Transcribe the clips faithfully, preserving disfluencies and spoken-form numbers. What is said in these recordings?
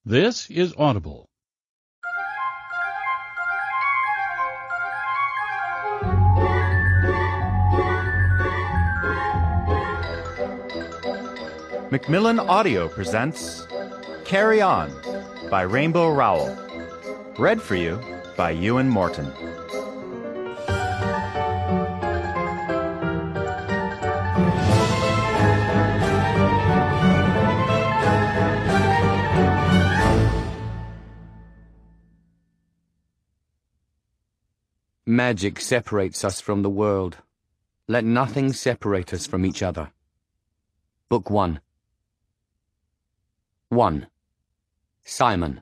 This is Audible. Macmillan Audio presents Carry On by Rainbow Rowell. Read for you by Ewan Morton. Magic separates us from the world. Let nothing separate us from each other. Book one. one. Simon.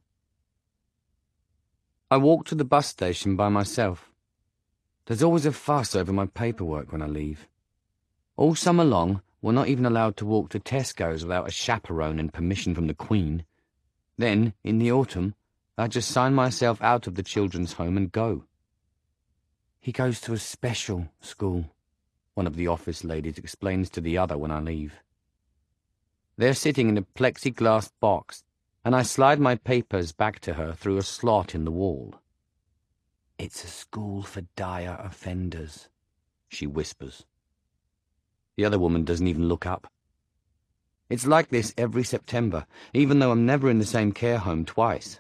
I walk to the bus station by myself. There's always a fuss over my paperwork when I leave. All summer long, we're not even allowed to walk to Tesco's without a chaperone and permission from the Queen. Then, in the autumn, I just sign myself out of the children's home and go. He goes to a special school, one of the office ladies explains to the other when I leave. They're sitting in a plexiglass box, and I slide my papers back to her through a slot in the wall. "It's a school for dire offenders," she whispers. The other woman doesn't even look up. It's like this every September, even though I'm never in the same care home twice.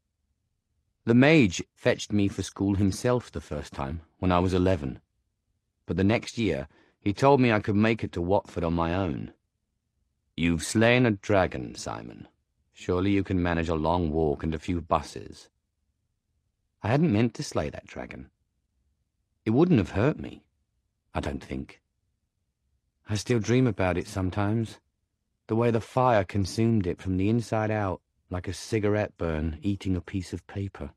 The mage fetched me for school himself the first time, when I was eleven. But the next year, he told me I could make it to Watford on my own. "You've slain a dragon, Simon. Surely you can manage a long walk and a few buses." I hadn't meant to slay that dragon. It wouldn't have hurt me, I don't think. I still dream about it sometimes, the way the fire consumed it from the inside out, like a cigarette burn eating a piece of paper.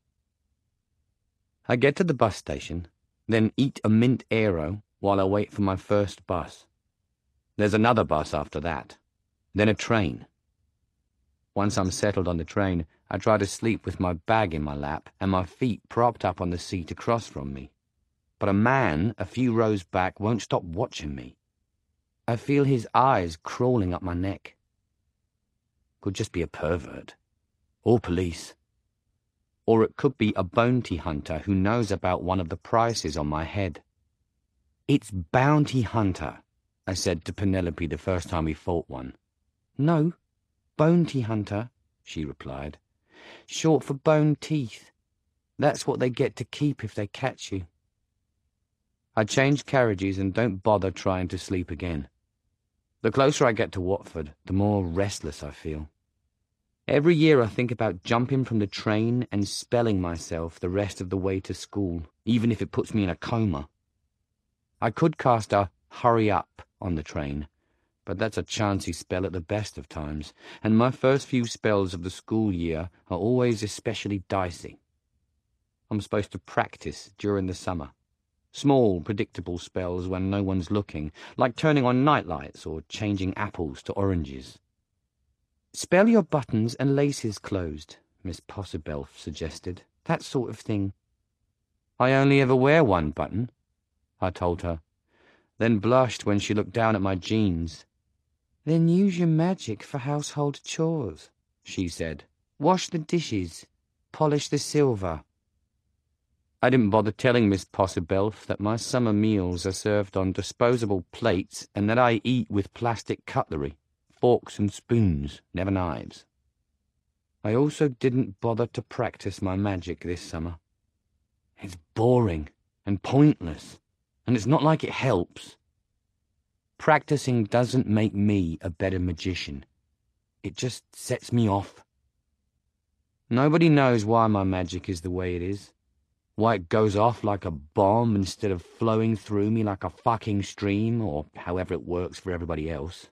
I get to the bus station, then eat a mint aero while I wait for my first bus. There's another bus after that, then a train. Once I'm settled on the train, I try to sleep with my bag in my lap and my feet propped up on the seat across from me. But a man a few rows back won't stop watching me. I feel his eyes crawling up my neck. Could just be a pervert. Or police. Or it could be a bounty hunter who knows about one of the prices on my head. "It's bounty hunter," I said to Penelope the first time we fought one. "No, bounty hunter," she replied. "Short for bone teeth. That's what they get to keep if they catch you." I change carriages and don't bother trying to sleep again. The closer I get to Watford, the more restless I feel. Every year I think about jumping from the train and spelling myself the rest of the way to school, even if it puts me in a coma. I could cast a "hurry up" on the train, but that's a chancy spell at the best of times, and my first few spells of the school year are always especially dicey. I'm supposed to practice during the summer. Small, predictable spells when no one's looking, like turning on nightlights or changing apples to oranges. "Spell your buttons and laces closed," Miss Possibelf suggested. "That sort of thing." "I only ever wear one button," I told her, then blushed when she looked down at my jeans. "Then use your magic for household chores," she said. "Wash the dishes, polish the silver." I didn't bother telling Miss Possibelf that my summer meals are served on disposable plates and that I eat with plastic cutlery. Forks and spoons, never knives. I also didn't bother to practice my magic this summer. It's boring and pointless, and it's not like it helps. Practicing doesn't make me a better magician. It just sets me off. Nobody knows why my magic is the way it is, why it goes off like a bomb instead of flowing through me like a fucking stream, or however it works for everybody else.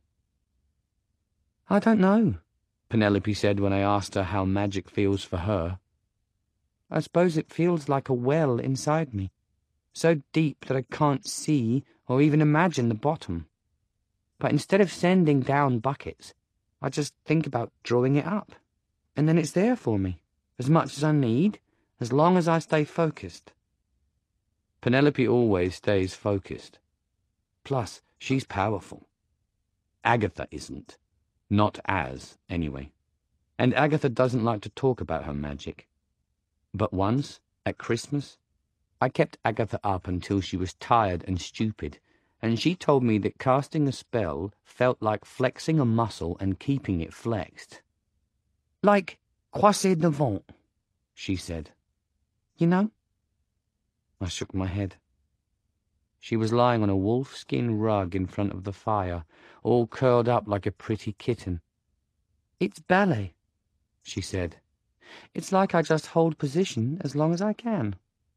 "I don't know," Penelope said when I asked her how magic feels for her. "I suppose it feels like a well inside me, so deep that I can't see or even imagine the bottom. But instead of sending down buckets, I just think about drawing it up, and then it's there for me, as much as I need, as long as I stay focused." Penelope always stays focused. Plus, she's powerful. Agatha isn't. Not as, anyway. and Agatha doesn't like to talk about her magic. But once, at Christmas, I kept Agatha up until she was tired and stupid, and she told me that casting a spell felt like flexing a muscle and keeping it flexed. Like croisé devant, she said. You know? I shook my head. She was lying on a wolfskin rug in front of the fire, all curled up like a pretty kitten. It's ballet, she said. It's like I just hold position as long as I can.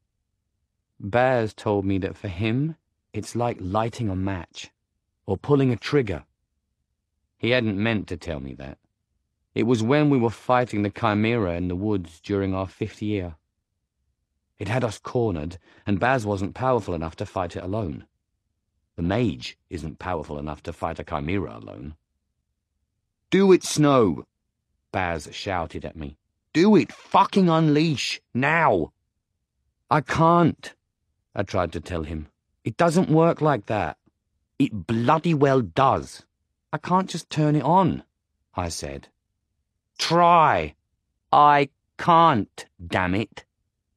Baz told me that for him, it's like lighting a match, or pulling a trigger. He hadn't meant to tell me that. It was when we were fighting the Chimera in the woods during our fifth year. It had us cornered, and Baz wasn't powerful enough to fight it alone. The mage isn't powerful enough to fight a Chimera alone. "Do it, Snow!" Baz shouted at me. "Do it! Fucking unleash! Now!" "I can't," I tried to tell him. "It doesn't work like that." "It bloody well does. I can't just turn it on," I said. "Try." "I can't, damn it."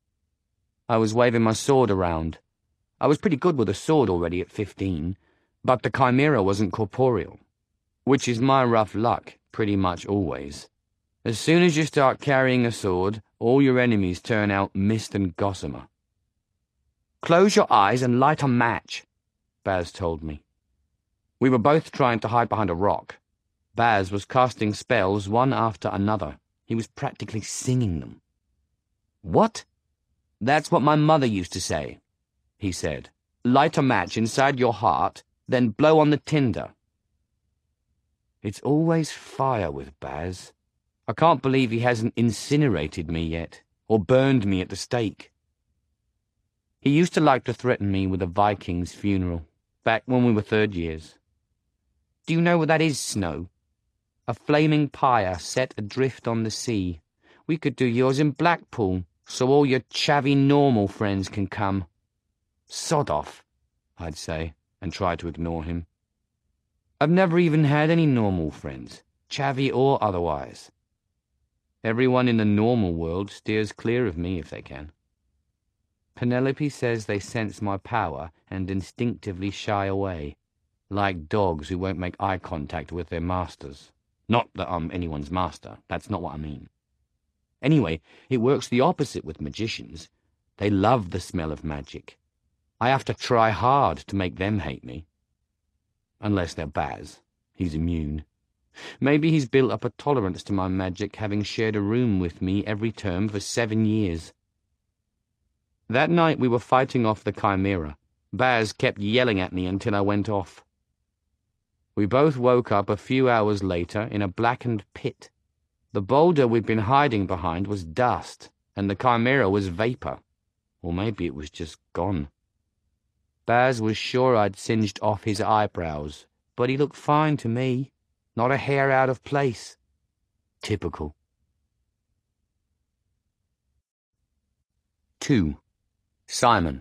I was waving my sword around. I was pretty good with a sword already at fifteen, but the Chimera wasn't corporeal, which is my rough luck pretty much always. As soon as you start carrying a sword, all your enemies turn out mist and gossamer. "Close your eyes and light a match," Baz told me. We were both trying to hide behind a rock. Baz was casting spells one after another. He was practically singing them. "What?" "That's what my mother used to say," he said. "Light a match inside your heart, then blow on the tinder." It's always fire with Baz. I can't believe he hasn't incinerated me yet, or burned me at the stake. He used to like to threaten me with a Viking's funeral, back when we were third years. "Do you know what that is, Snow? A flaming pyre set adrift on the sea. We could do yours in Blackpool, so all your chavvy normal friends can come." "Sod off," I'd say, and try to ignore him. I've never even had any normal friends, chavvy or otherwise. Everyone in the normal world steers clear of me if they can. Penelope says they sense my power and instinctively shy away, like dogs who won't make eye contact with their masters. Not that I'm anyone's master, that's not what I mean. Anyway, it works the opposite with magicians. They love the smell of magic. I have to try hard to make them hate me. Unless they're Baz. He's immune. Maybe he's built up a tolerance to my magic, having shared a room with me every term for seven years. That night we were fighting off the Chimera. Baz kept yelling at me until I went off. We both woke up a few hours later in a blackened pit. The boulder we'd been hiding behind was dust, and the Chimera was vapor. Or maybe it was just gone. Baz was sure I'd singed off his eyebrows, but he looked fine to me. Not a hair out of place. Typical. Two. Simon.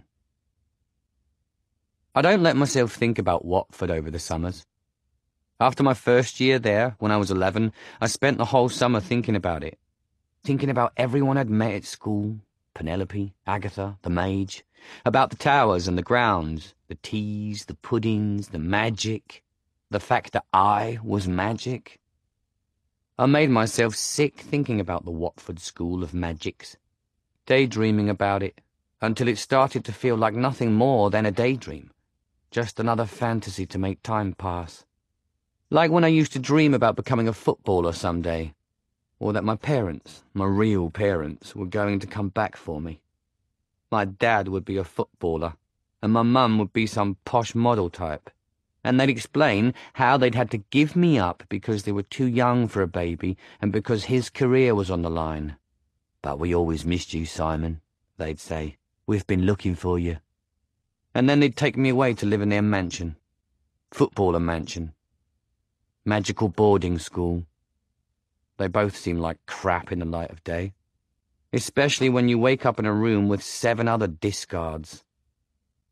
I don't let myself think about Watford over the summers. After my first year there, when I was eleven, I spent the whole summer thinking about it. Thinking about everyone I'd met at school, Penelope, Agatha, the mage, about the towers and the grounds, the teas, the puddings, the magic, the fact that I was magic. I made myself sick thinking about the Watford School of Magics, daydreaming about it, until it started to feel like nothing more than a daydream, just another fantasy to make time pass. Like when I used to dream about becoming a footballer someday, or that my parents, my real parents, were going to come back for me. My dad would be a footballer, and my mum would be some posh model type, and they'd explain how they'd had to give me up because they were too young for a baby and because his career was on the line. "But we always missed you, Simon," they'd say. "We've been looking for you." And then they'd take me away to live in their mansion. Footballer mansion. Magical boarding school. They both seem like crap in the light of day. Especially when you wake up in a room with seven other discards.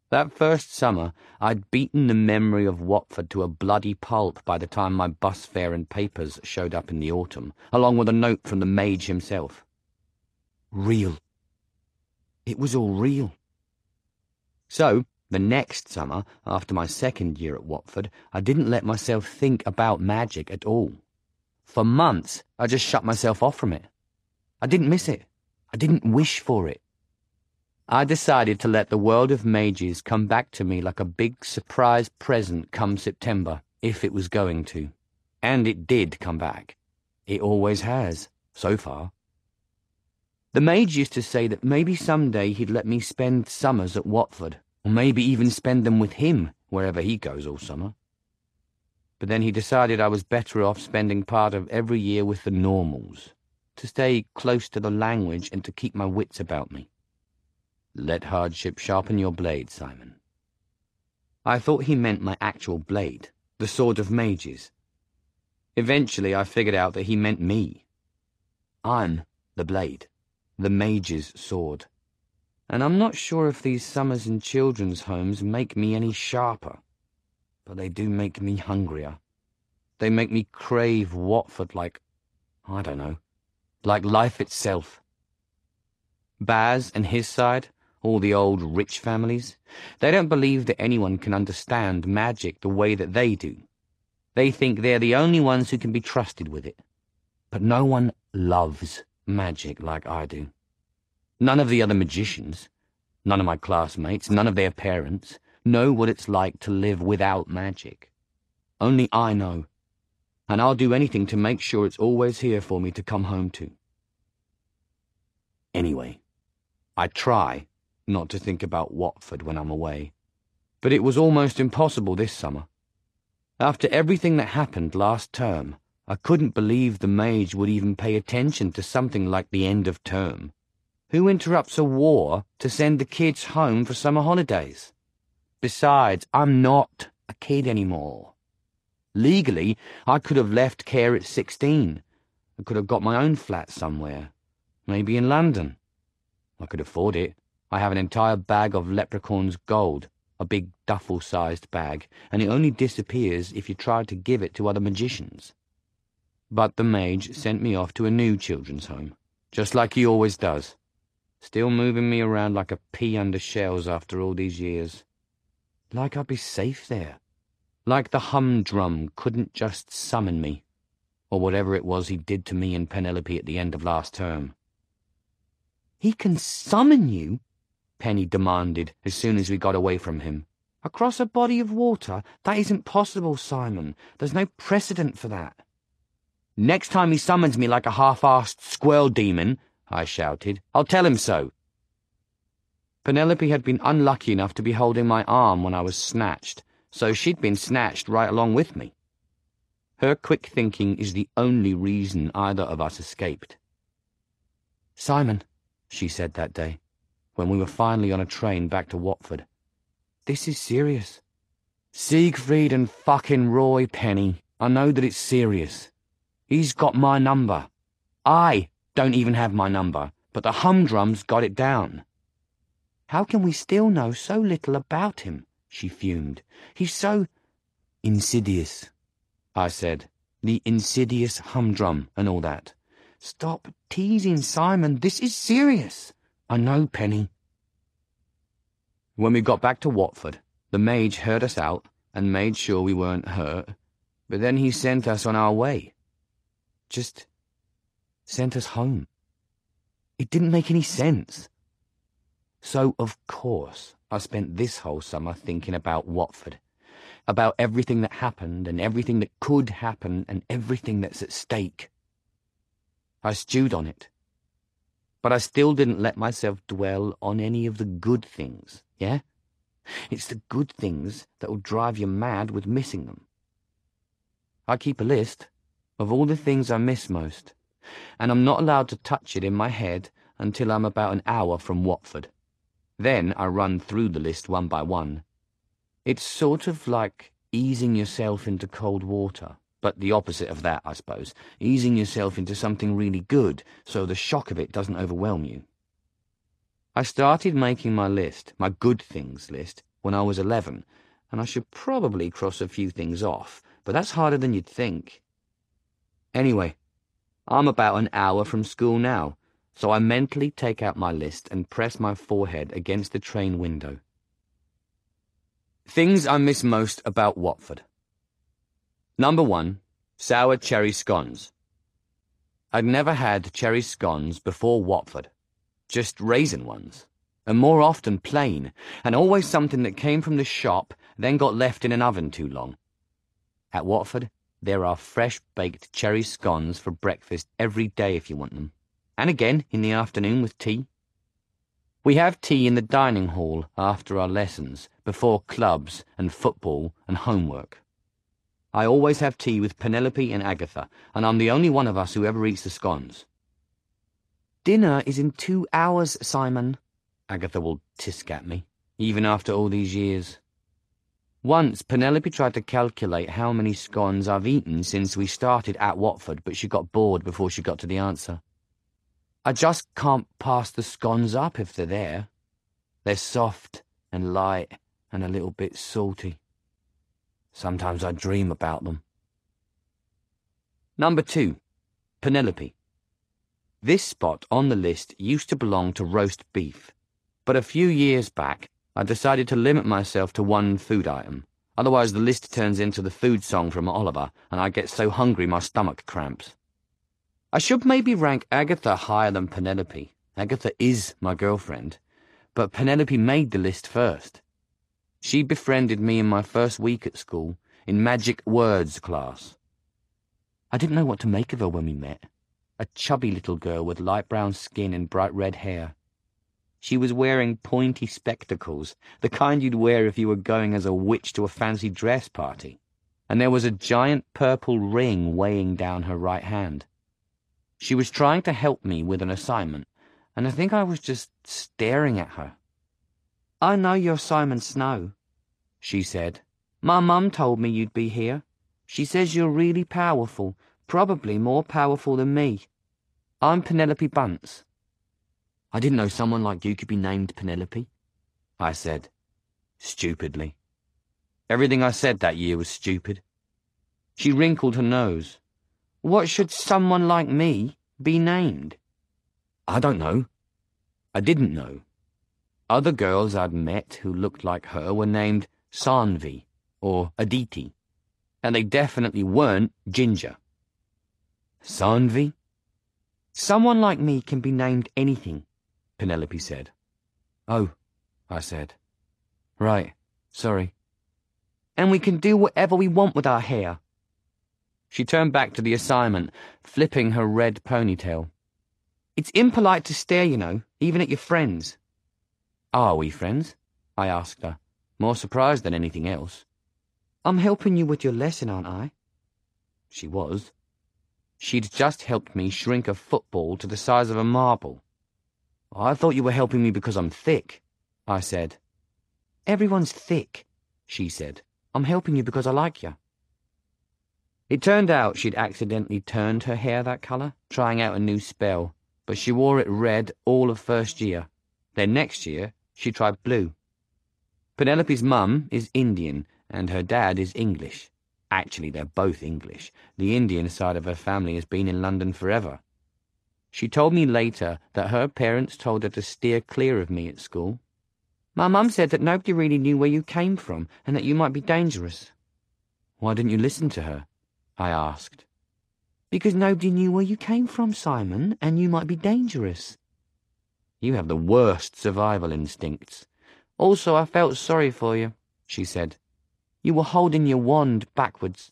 That first summer, I'd beaten the memory of Watford to a bloody pulp by the time my bus fare and papers showed up in the autumn, along with a note from the mage himself. Real. It was all real. So, the next summer, after my second year at Watford, I didn't let myself think about magic at all. For months, I just shut myself off from it. I didn't miss it. I didn't wish for it. I decided to let the world of mages come back to me like a big surprise present come September, if it was going to. And it did come back. It always has, so far. The mage used to say that maybe someday he'd let me spend summers at Watford, or maybe even spend them with him wherever he goes all summer. But then he decided I was better off spending part of every year with the normals, to stay close to the language and to keep my wits about me. Let hardship sharpen your blade, Simon. I thought he meant my actual blade, the sword of mages. Eventually I figured out that he meant me. I'm the blade, the mage's sword. And I'm not sure if these summers in children's homes make me any sharper, but they do make me hungrier. They make me crave Watford like, I don't know, like life itself. Baz and his side, all the old rich families, they don't believe that anyone can understand magic the way that they do. They think they're the only ones who can be trusted with it. But no one loves magic like I do. None of the other magicians, none of my classmates, none of their parents, know what it's like to live without magic. Only I know, and I'll do anything to make sure it's always here for me to come home to. Anyway, I try not to think about Watford when I'm away, but it was almost impossible this summer. After everything that happened last term, I couldn't believe the mage would even pay attention to something like the end of term. Who interrupts a war to send the kids home for summer holidays? Besides, I'm not a kid anymore. Legally, I could have left care at sixteen. I could have got my own flat somewhere, maybe in London. I could afford it. I have an entire bag of Leprechaun's gold, a big duffel-sized bag, and it only disappears if you try to give it to other magicians. But the mage sent me off to a new children's home, just like he always does, still moving me around like a pea under shells after all these years. Like I'd be safe there. Like the humdrum couldn't just summon me, or whatever it was he did to me and Penelope at the end of last term. He can summon you? Penny demanded as soon as we got away from him. Across a body of water? That isn't possible, Simon. There's no precedent for that. Next time he summons me like a half-assed squirrel demon, I shouted, I'll tell him so. Penelope had been unlucky enough to be holding my arm when I was snatched, so she'd been snatched right along with me. Her quick thinking is the only reason either of us escaped. Simon, she said that day, when we were finally on a train back to Watford, this is serious. Siegfried and fucking Roy, Penny, I know that it's serious. He's got my number. I don't even have my number, but the humdrum's got it down. How can we still know so little about him? She fumed. He's so insidious, I said. The insidious humdrum and all that. Stop teasing, Simon. This is serious. I know, Penny. When we got back to Watford, the mage heard us out and made sure we weren't hurt, but then he sent us on our way. Just sent us home. It didn't make any sense. So, of course, I spent this whole summer thinking about Watford, about everything that happened and everything that could happen and everything that's at stake. I stewed on it. But I still didn't let myself dwell on any of the good things, yeah? It's the good things that will drive you mad with missing them. I keep a list of all the things I miss most, and I'm not allowed to touch it in my head until I'm about an hour from Watford. Then I run through the list one by one. It's sort of like easing yourself into cold water. But the opposite of that, I suppose, easing yourself into something really good so the shock of it doesn't overwhelm you. I started making my list, my good things list, when I was eleven, and I should probably cross a few things off, but that's harder than you'd think. Anyway, I'm about an hour from school now, so I mentally take out my list and press my forehead against the train window. Things I miss most about Watford. Number one, sour cherry scones. I'd never had cherry scones before Watford, just raisin ones, and more often plain, and always something that came from the shop, then got left in an oven too long. At Watford, there are fresh-baked cherry scones for breakfast every day if you want them, and again in the afternoon with tea. We have tea in the dining hall after our lessons, before clubs and football and homework. I always have tea with Penelope and Agatha, and I'm the only one of us who ever eats the scones. "Dinner is in two hours, Simon," Agatha will tisk at me, even after all these years. Once, Penelope tried to calculate how many scones I've eaten since we started at Watford, but she got bored before she got to the answer. I just can't pass the scones up if they're there. They're soft and light and a little bit salty. Sometimes I dream about them. Number two, Penelope. This spot on the list used to belong to roast beef, but a few years back I decided to limit myself to one food item. Otherwise the list turns into the food song from Oliver, and I get so hungry my stomach cramps. I should maybe rank Agatha higher than Penelope. Agatha is my girlfriend, but Penelope made the list first. She befriended me in my first week at school, in magic words class. I didn't know what to make of her when we met. A chubby little girl with light brown skin and bright red hair. She was wearing pointy spectacles, the kind you'd wear if you were going as a witch to a fancy dress party, and there was a giant purple ring weighing down her right hand. She was trying to help me with an assignment, and I think I was just staring at her. "I know you're Simon Snow," she said. "My mum told me you'd be here. She says you're really powerful, probably more powerful than me. I'm Penelope Bunce." "I didn't know someone like you could be named Penelope," I said, stupidly. Everything I said that year was stupid. She wrinkled her nose. "What should someone like me be named?" "I don't know." I didn't know. Other girls I'd met who looked like her were named Sanvi or Aditi, and they definitely weren't Ginger. Sanvi? "Someone like me can be named anything," Penelope said. "Oh," I said. "Right, sorry." "And we can do whatever we want with our hair." She turned back to the assignment, flipping her red ponytail. "It's impolite to stare, you know, even at your friends." "Are we friends?" I asked her, more surprised than anything else. "I'm helping you with your lesson, aren't I?" She was. She'd just helped me shrink a football to the size of a marble. "I thought you were helping me because I'm thick," I said. "Everyone's thick," she said. "I'm helping you because I like you." It turned out she'd accidentally turned her hair that colour, trying out a new spell, but she wore it red all of first year. Then next year, she tried blue. Penelope's mum is Indian, and her dad is English. Actually, they're both English. The Indian side of her family has been in London forever. She told me later that her parents told her to steer clear of me at school. "My mum said that nobody really knew where you came from, and that you might be dangerous." "Why didn't you listen to her?" I asked. "Because nobody knew where you came from, Simon, and you might be dangerous." "You have the worst survival instincts." "Also, I felt sorry for you," she said. "You were holding your wand backwards."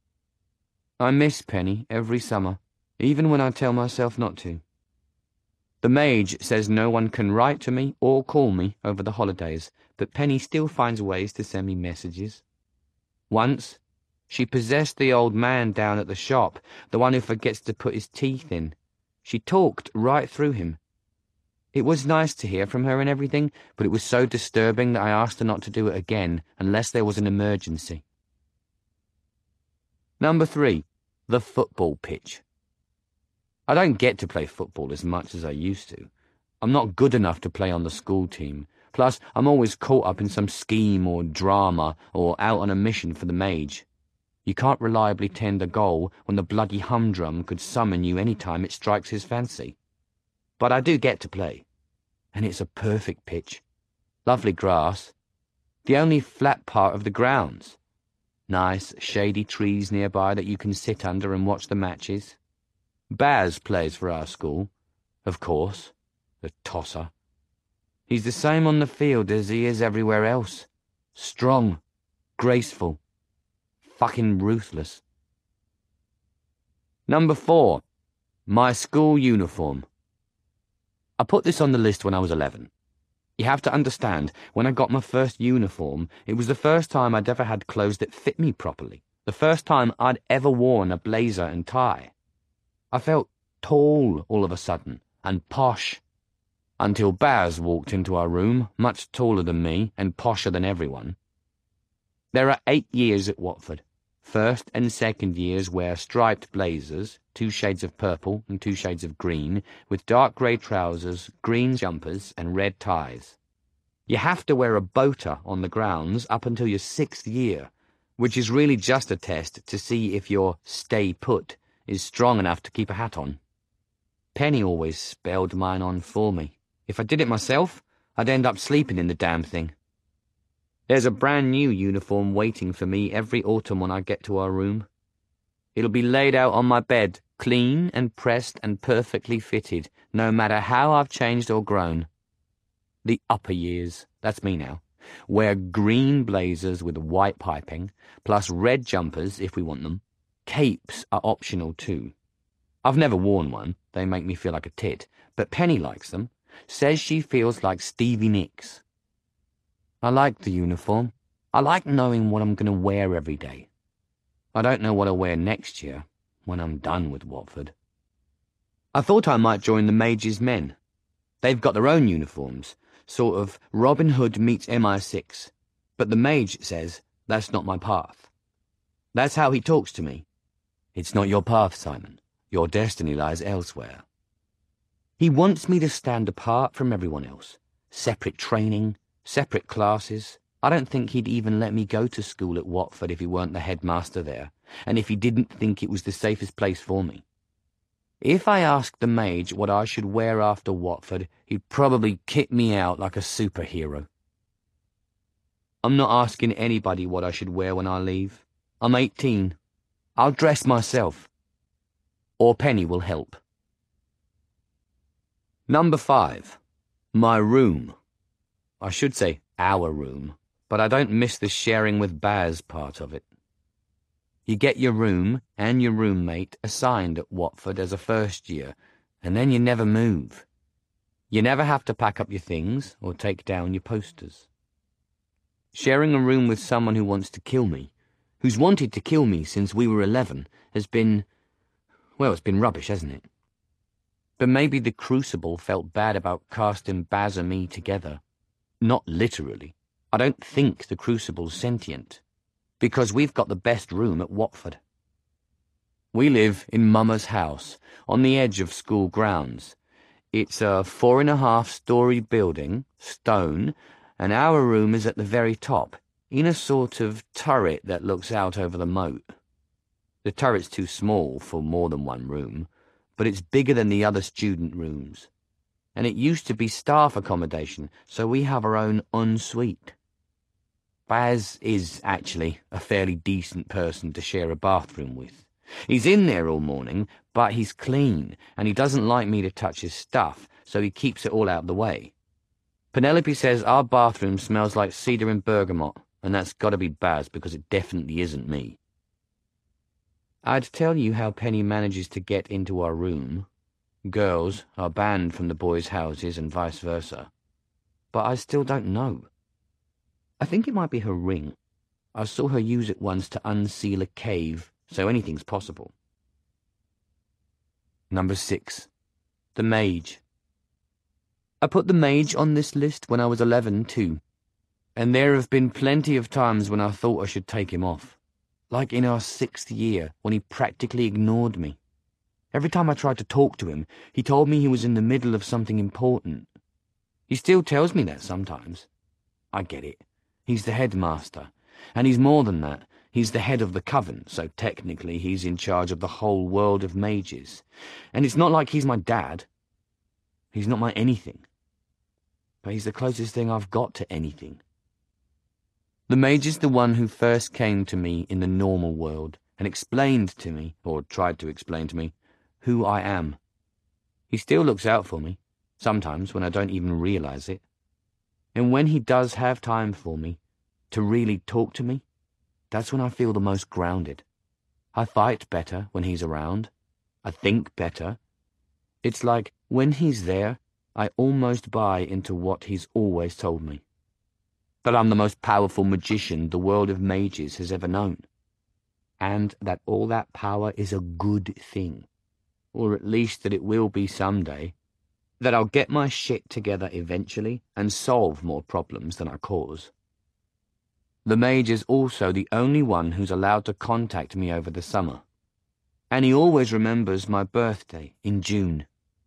I miss Penny every summer, even when I tell myself not to. The mage says no one can write to me or call me over the holidays, but Penny still finds ways to send me messages. Once, she possessed the old man down at the shop, the one who forgets to put his teeth in. She talked right through him. It was nice to hear from her and everything, but it was so disturbing that I asked her not to do it again unless there was an emergency. Number three, the football pitch. I don't get to play football as much as I used to. I'm not good enough to play on the school team, Plus, I'm always caught up in some scheme or drama or out on a mission for the mage. You can't reliably tend a goal when the bloody humdrum could summon you any time it strikes his fancy. But I do get to play, and it's a perfect pitch. Lovely grass. The only flat part of the grounds. Nice, shady trees nearby that you can sit under and watch the matches. Baz plays for our school, of course, the tosser. He's the same on the field as he is everywhere else. Strong, graceful, fucking ruthless. Number four, my school uniform. I put this on the list when I was eleven. You have to understand, when I got my first uniform, it was the first time I'd ever had clothes that fit me properly. The first time I'd ever worn a blazer and tie. I felt tall all of a sudden, and posh. Until Baz walked into our room, much taller than me, and posher than everyone. There are eight years at Watford. First and second years wear striped blazers, two shades of purple and two shades of green, with dark grey trousers, green jumpers, and red ties. You have to wear a boater on the grounds up until your sixth year, which is really just a test to see if your stay put is strong enough to keep a hat on. Penny always spelled mine on for me. If I did it myself, I'd end up sleeping in the damn thing. There's a brand new uniform waiting for me every autumn when I get to our room. It'll be laid out on my bed, clean and pressed and perfectly fitted, no matter how I've changed or grown. The upper years, that's me now, wear green blazers with white piping, plus red jumpers if we want them. Capes are optional too. I've never worn one, they make me feel like a tit, but Penny likes them, says she feels like Stevie Nicks. I like the uniform. I like knowing what I'm going to wear every day. I don't know what I'll wear next year, when I'm done with Watford. I thought I might join the Mages' Men. They've got their own uniforms, sort of Robin Hood meets M I six, but the Mage says that's not my path. That's how he talks to me. It's not your path, Simon. Your destiny lies elsewhere. He wants me to stand apart from everyone else. Separate training, separate classes. I don't think he'd even let me go to school at Watford if he weren't the headmaster there, and if he didn't think it was the safest place for me. If I asked the Mage what I should wear after Watford, he'd probably kick me out like a superhero. I'm not asking anybody what I should wear when I leave. I'm eighteen. I'll dress myself. Or Penny will help. Number five. My room. I should say our room, but I don't miss the sharing with Baz part of it. You get your room and your roommate assigned at Watford as a first year, and then you never move. You never have to pack up your things or take down your posters. Sharing a room with someone who wants to kill me, who's wanted to kill me since we were eleven, has been, well, it's been rubbish, hasn't it? But maybe the Crucible felt bad about casting Baz and me together. Not literally. I don't think the Crucible's sentient, because we've got the best room at Watford. We live in Mama's house, on the edge of school grounds. It's a four-and-a-half-storey building, stone, and our room is at the very top, in a sort of turret that looks out over the moat. The turret's too small for more than one room, but it's bigger than the other student rooms. And it used to be staff accommodation, so we have our own ensuite. Baz is actually a fairly decent person to share a bathroom with. He's in there all morning, but he's clean, and he doesn't like me to touch his stuff, so he keeps it all out of the way. Penelope says our bathroom smells like cedar and bergamot, and that's got to be Baz because it definitely isn't me. I'd tell you how Penny manages to get into our room. Girls are banned from the boys' houses and vice versa. But I still don't know. I think it might be her ring. I saw her use it once to unseal a cave, so anything's possible. Number six. The Mage. I put the Mage on this list when I was eleven, too. And there have been plenty of times when I thought I should take him off. Like in our sixth year, when he practically ignored me. Every time I tried to talk to him, he told me he was in the middle of something important. He still tells me that sometimes. I get it. He's the headmaster. And he's more than that. He's the head of the coven, so technically he's in charge of the whole world of mages. And it's not like he's my dad. He's not my anything. But he's the closest thing I've got to anything. The mage is the one who first came to me in the normal world and explained to me, or tried to explain to me, who I am. He still looks out for me, sometimes when I don't even realize it. And when he does have time for me, to really talk to me, that's when I feel the most grounded. I fight better when he's around. I think better. It's like, when he's there, I almost buy into what he's always told me. That I'm the most powerful magician the world of mages has ever known. And that all that power is a good thing. Or at least that it will be someday. That I'll get my shit together eventually and solve more problems than I cause. The mage is also the only one who's allowed to contact me over the summer. And he always remembers my birthday in June.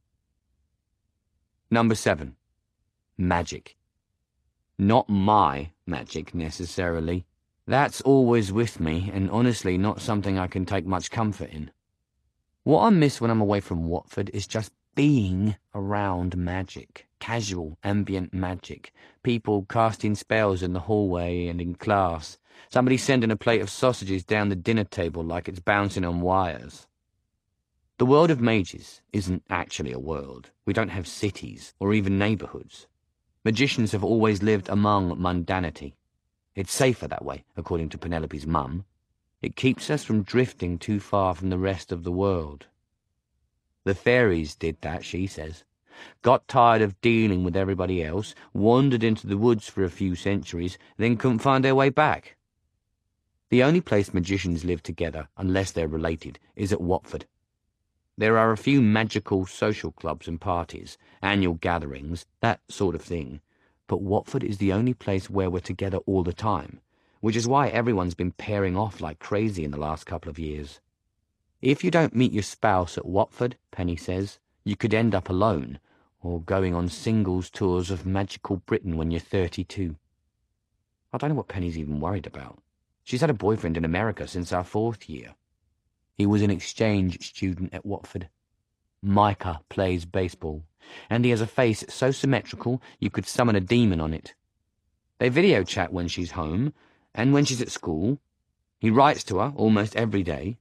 Number seven. Magic. Not my magic, necessarily. That's always with me, and honestly not something I can take much comfort in. What I miss when I'm away from Watford is just being around magic. Casual, ambient magic. People casting spells in the hallway and in class. Somebody sending a plate of sausages down the dinner table like it's bouncing on wires. The world of mages isn't actually a world. We don't have cities or even neighborhoods. Magicians have always lived among mundanity. It's safer that way, according to Penelope's mum. It keeps us from drifting too far from the rest of the world. The fairies did that, she says. Got tired of dealing with everybody else, wandered into the woods for a few centuries, then couldn't find their way back. The only place magicians live together, unless they're related, is at Watford. There are a few magical social clubs and parties, annual gatherings, that sort of thing, but Watford is the only place where we're together all the time, which is why everyone's been pairing off like crazy in the last couple of years. If you don't meet your spouse at Watford, Penny says, you could end up alone, or going on singles tours of magical Britain when you're thirty-two. I don't know what Penny's even worried about. She's had a boyfriend in America since our fourth year. He was an exchange student at Watford. Micah plays baseball, and he has a face so symmetrical you could summon a demon on it. They video chat when she's home, and when she's at school. He writes to her almost every day.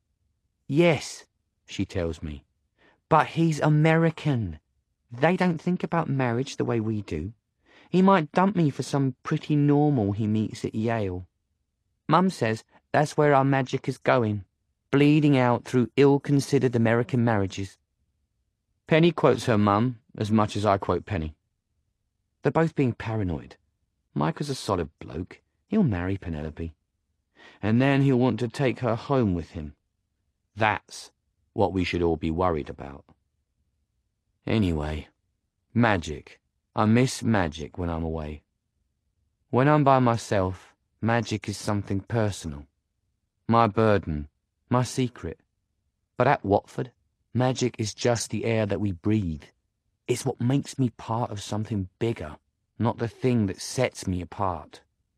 Yes, she tells me, but he's American. They don't think about marriage the way we do. He might dump me for some pretty normal he meets at Yale. Mum says that's where our magic is going, bleeding out through ill-considered American marriages. Penny quotes her mum as much as I quote Penny. They're both being paranoid. Micah's a solid bloke. He'll marry Penelope. And then he'll want to take her home with him. That's what we should all be worried about. Anyway, magic. I miss magic when I'm away. When I'm by myself, magic is something personal. My burden, my secret. But at Watford, magic is just the air that we breathe. It's what makes me part of something bigger, not the thing that sets me apart.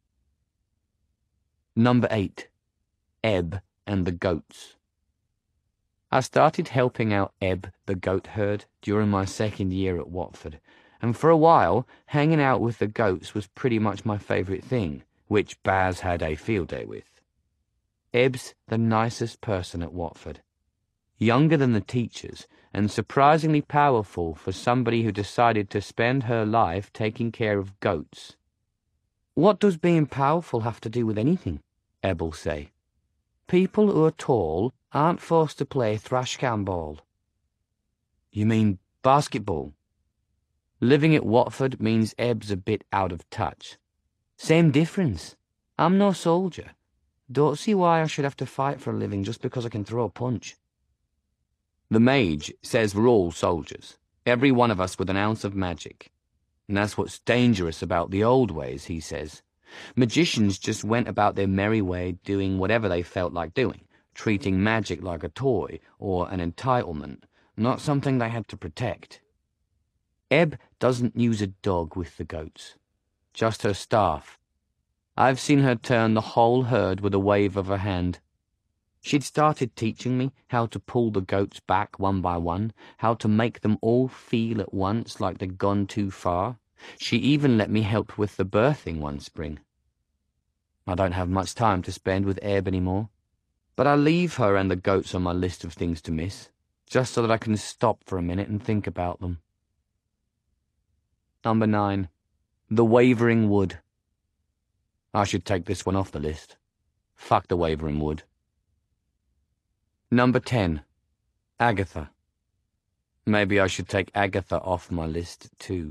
Number eight. Ebb and the Goats. I started helping out Ebb, the goat herd, during my second year at Watford, and for a while, hanging out with the goats was pretty much my favourite thing, which Baz had a field day with. Ebb's the nicest person at Watford. Younger than the teachers, and surprisingly powerful for somebody who decided to spend her life taking care of goats. What does being powerful have to do with anything? Ebb will say. People who are tall aren't forced to play thrash-can ball. You mean basketball? Living at Watford means Ebb's a bit out of touch. Same difference. I'm no soldier. Don't see why I should have to fight for a living just because I can throw a punch. The mage says we're all soldiers, every one of us with an ounce of magic. And that's what's dangerous about the old ways, he says. Magicians just went about their merry way doing whatever they felt like doing, treating magic like a toy or an entitlement, not something they had to protect. Eb doesn't use a dog with the goats, just her staff. I've seen her turn the whole herd with a wave of her hand. She'd started teaching me how to pull the goats back one by one, how to make them all feel at once like they'd gone too far. She even let me help with the birthing one spring. I don't have much time to spend with Eb anymore, but I leave her and the goats on my list of things to miss, just so that I can stop for a minute and think about them. Number nine. The Wavering Wood. I should take this one off the list. Fuck the Wavering Wood. Number ten. Agatha. Maybe I should take Agatha off my list, too.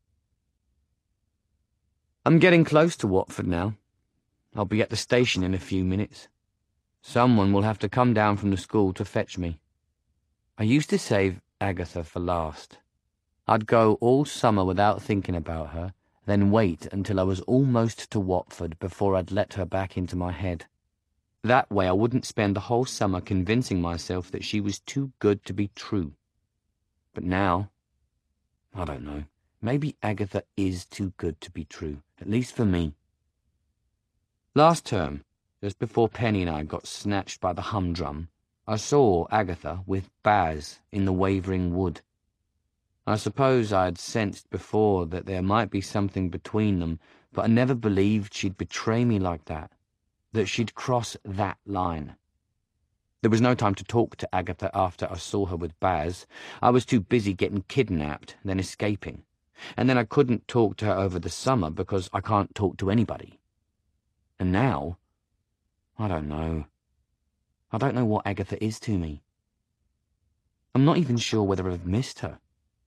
I'm getting close to Watford now. I'll be at the station in a few minutes. Someone will have to come down from the school to fetch me. I used to save Agatha for last. I'd go all summer without thinking about her, then wait until I was almost to Watford before I'd let her back into my head. That way I wouldn't spend the whole summer convincing myself that she was too good to be true. But now, I don't know, maybe Agatha is too good to be true, at least for me. Last term, just before Penny and I got snatched by the humdrum, I saw Agatha with Baz in the Wavering Wood. I suppose I'd sensed before that there might be something between them, but I never believed she'd betray me like that, that she'd cross that line. There was no time to talk to Agatha after I saw her with Baz. I was too busy getting kidnapped, then escaping. And then I couldn't talk to her over the summer because I can't talk to anybody. And now, I don't know. I don't know what Agatha is to me. I'm not even sure whether I've missed her.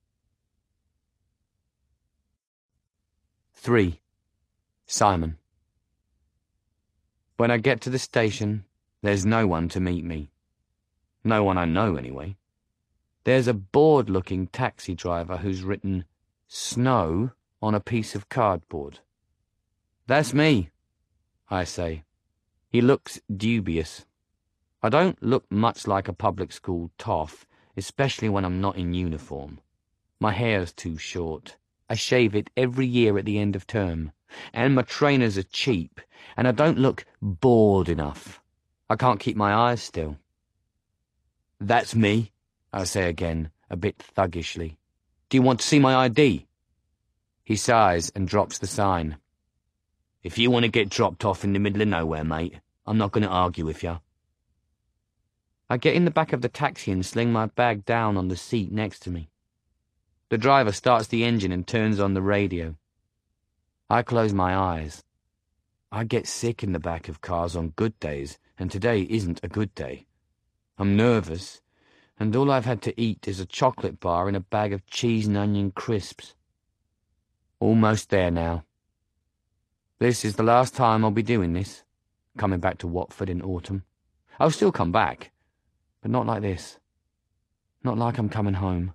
Three. Simon. When I get to the station, there's no one to meet me. No one I know, anyway. There's a bored-looking taxi driver who's written "Snow" on a piece of cardboard. "That's me," I say. He looks dubious. I don't look much like a public school toff, especially when I'm not in uniform. My hair's too short. I shave it every year at the end of term, and my trainers are cheap, and I don't look bored enough. I can't keep my eyes still. "That's me," I say again, a bit thuggishly. "Do you want to see my I D?" He sighs and drops the sign. "If you want to get dropped off in the middle of nowhere, mate, I'm not going to argue with you." I get in the back of the taxi and sling my bag down on the seat next to me. The driver starts the engine and turns on the radio. I close my eyes. I get sick in the back of cars on good days, and today isn't a good day. I'm nervous, and all I've had to eat is a chocolate bar and a bag of cheese and onion crisps. Almost there now. This is the last time I'll be doing this, coming back to Watford in autumn. I'll still come back, but not like this. Not like I'm coming home.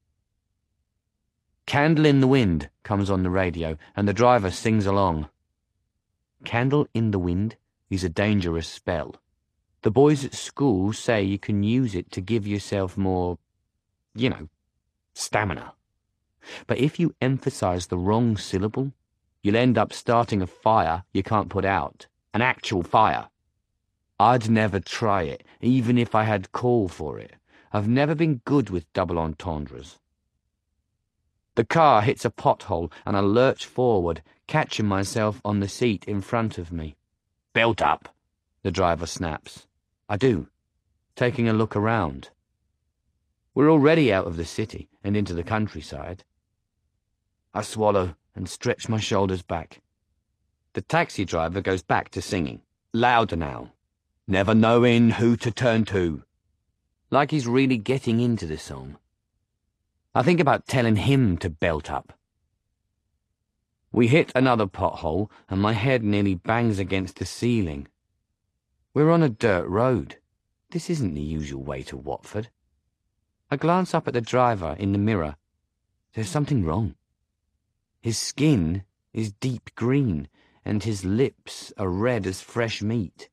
"Candle in the Wind" comes on the radio, and the driver sings along. Candle in the wind is a dangerous spell. The boys at school say you can use it to give yourself more, you know, stamina. But if you emphasize the wrong syllable, you'll end up starting a fire you can't put out. An actual fire. I'd never try it, even if I had call for it. I've never been good with double entendres. The car hits a pothole, and I lurch forward, catching myself on the seat in front of me. "Belt up," the driver snaps. I do, taking a look around. We're already out of the city and into the countryside. I swallow and stretch my shoulders back. The taxi driver goes back to singing, louder now. "Never knowing who to turn to." Like he's really getting into the song. I think about telling him to belt up. We hit another pothole, and my head nearly bangs against the ceiling. We're on a dirt road. This isn't the usual way to Watford. I glance up at the driver in the mirror. There's something wrong. His skin is deep green, and his lips are red as fresh meat.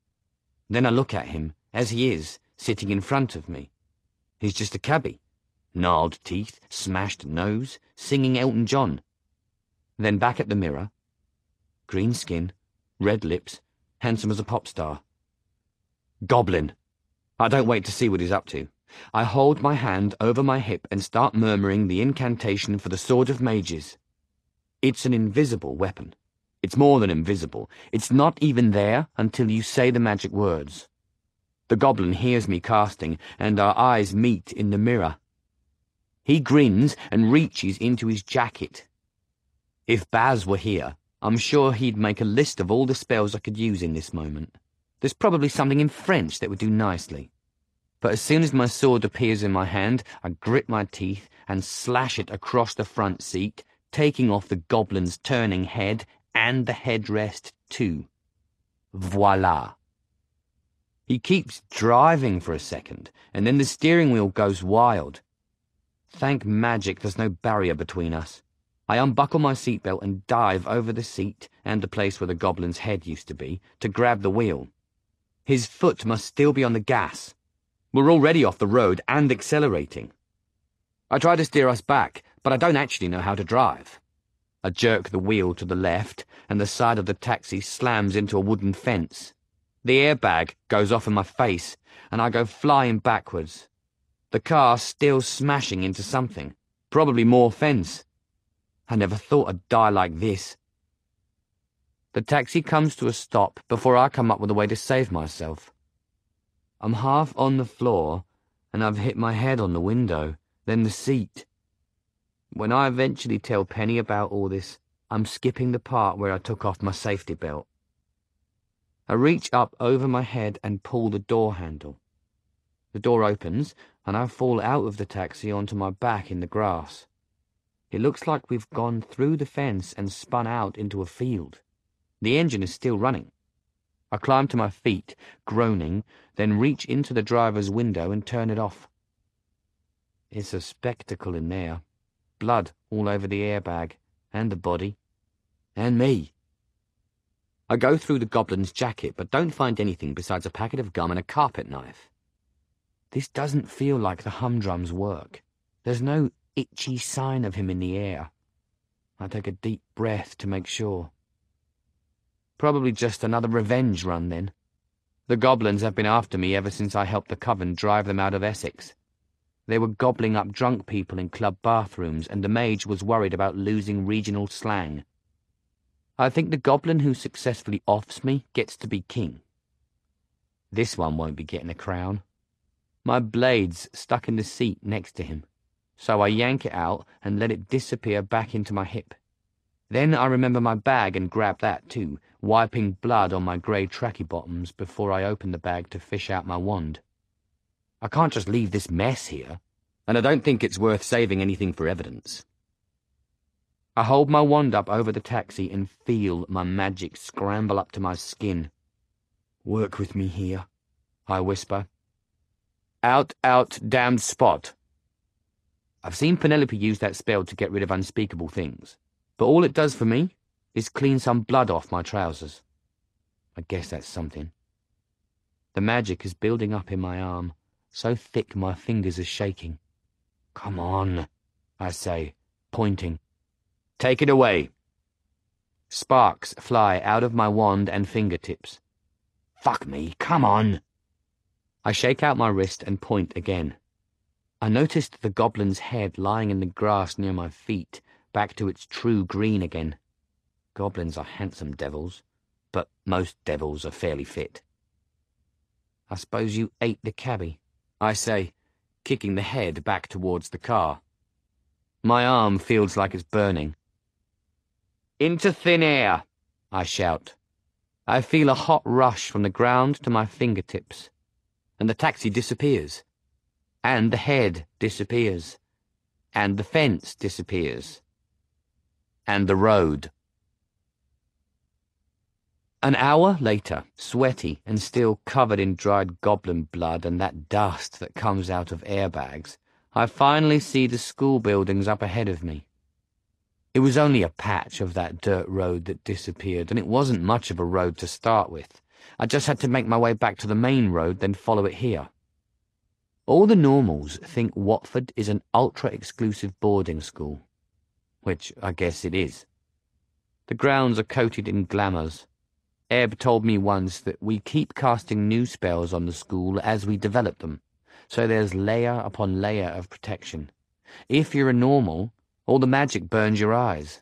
Then I look at him, as he is, sitting in front of me. He's just a cabbie, Gnarled teeth, smashed nose, singing Elton John. Then back at the mirror. Green skin, red lips, handsome as a pop star. Goblin. I don't wait to see what he's up to. I hold my hand over my hip and start murmuring the incantation for the Sword of Mages. It's an invisible weapon. It's more than invisible. It's not even there until you say the magic words. The goblin hears me casting, and our eyes meet in the mirror. He grins and reaches into his jacket. If Baz were here, I'm sure he'd make a list of all the spells I could use in this moment. There's probably something in French that would do nicely. But as soon as my sword appears in my hand, I grit my teeth and slash it across the front seat, taking off the goblin's turning head and the headrest too. Voila. He keeps driving for a second, and then the steering wheel goes wild. Thank magic there's no barrier between us. I unbuckle my seatbelt and dive over the seat and the place where the goblin's head used to be to grab the wheel. His foot must still be on the gas. We're already off the road and accelerating. I try to steer us back, but I don't actually know how to drive. I jerk the wheel to the left, and the side of the taxi slams into a wooden fence. The airbag goes off in my face, and I go flying backwards. The car still smashing into something, probably more fence. I never thought I'd die like this. The taxi comes to a stop before I come up with a way to save myself. I'm half on the floor, and I've hit my head on the window, then the seat. When I eventually tell Penny about all this, I'm skipping the part where I took off my safety belt. I reach up over my head and pull the door handle. The door opens, and I fall out of the taxi onto my back in the grass. It looks like we've gone through the fence and spun out into a field. The engine is still running. I climb to my feet, groaning, then reach into the driver's window and turn it off. It's a spectacle in there. Blood all over the airbag, and the body, and me. I go through the goblin's jacket, but don't find anything besides a packet of gum and a carpet knife. This doesn't feel like the humdrum's work. There's no itchy sign of him in the air. I take a deep breath to make sure. Probably just another revenge run, then. The goblins have been after me ever since I helped the coven drive them out of Essex. They were gobbling up drunk people in club bathrooms, and the mage was worried about losing regional slang. I think the goblin who successfully offs me gets to be king. This one won't be getting a crown. My blade's stuck in the seat next to him, so I yank it out and let it disappear back into my hip. Then I remember my bag and grab that too, wiping blood on my grey tracky bottoms before I open the bag to fish out my wand. I can't just leave this mess here, and I don't think it's worth saving anything for evidence. I hold my wand up over the taxi and feel my magic scramble up to my skin. "Work with me here," I whisper. "Out, out, damned spot." I've seen Penelope use that spell to get rid of unspeakable things, but all it does for me is clean some blood off my trousers. I guess that's something. The magic is building up in my arm, so thick my fingers are shaking. "Come on," I say, pointing. "Take it away." Sparks fly out of my wand and fingertips. "Fuck me, come on." I shake out my wrist and point again. I noticed the goblin's head lying in the grass near my feet, back to its true green again. Goblins are handsome devils, but most devils are fairly fit. "I suppose you ate the cabbie," I say, kicking the head back towards the car. My arm feels like it's burning. "Into thin air," I shout. I feel a hot rush from the ground to my fingertips, and the taxi disappears, and the head disappears, and the fence disappears, and the road. An hour later, sweaty and still covered in dried goblin blood and that dust that comes out of airbags, I finally see the school buildings up ahead of me. It was only a patch of that dirt road that disappeared, and it wasn't much of a road to start with. I just had to make my way back to the main road, then follow it here. All the normals think Watford is an ultra-exclusive boarding school, which I guess it is. The grounds are coated in glamours. Ebb told me once that we keep casting new spells on the school as we develop them, so there's layer upon layer of protection. If you're a normal, all the magic burns your eyes.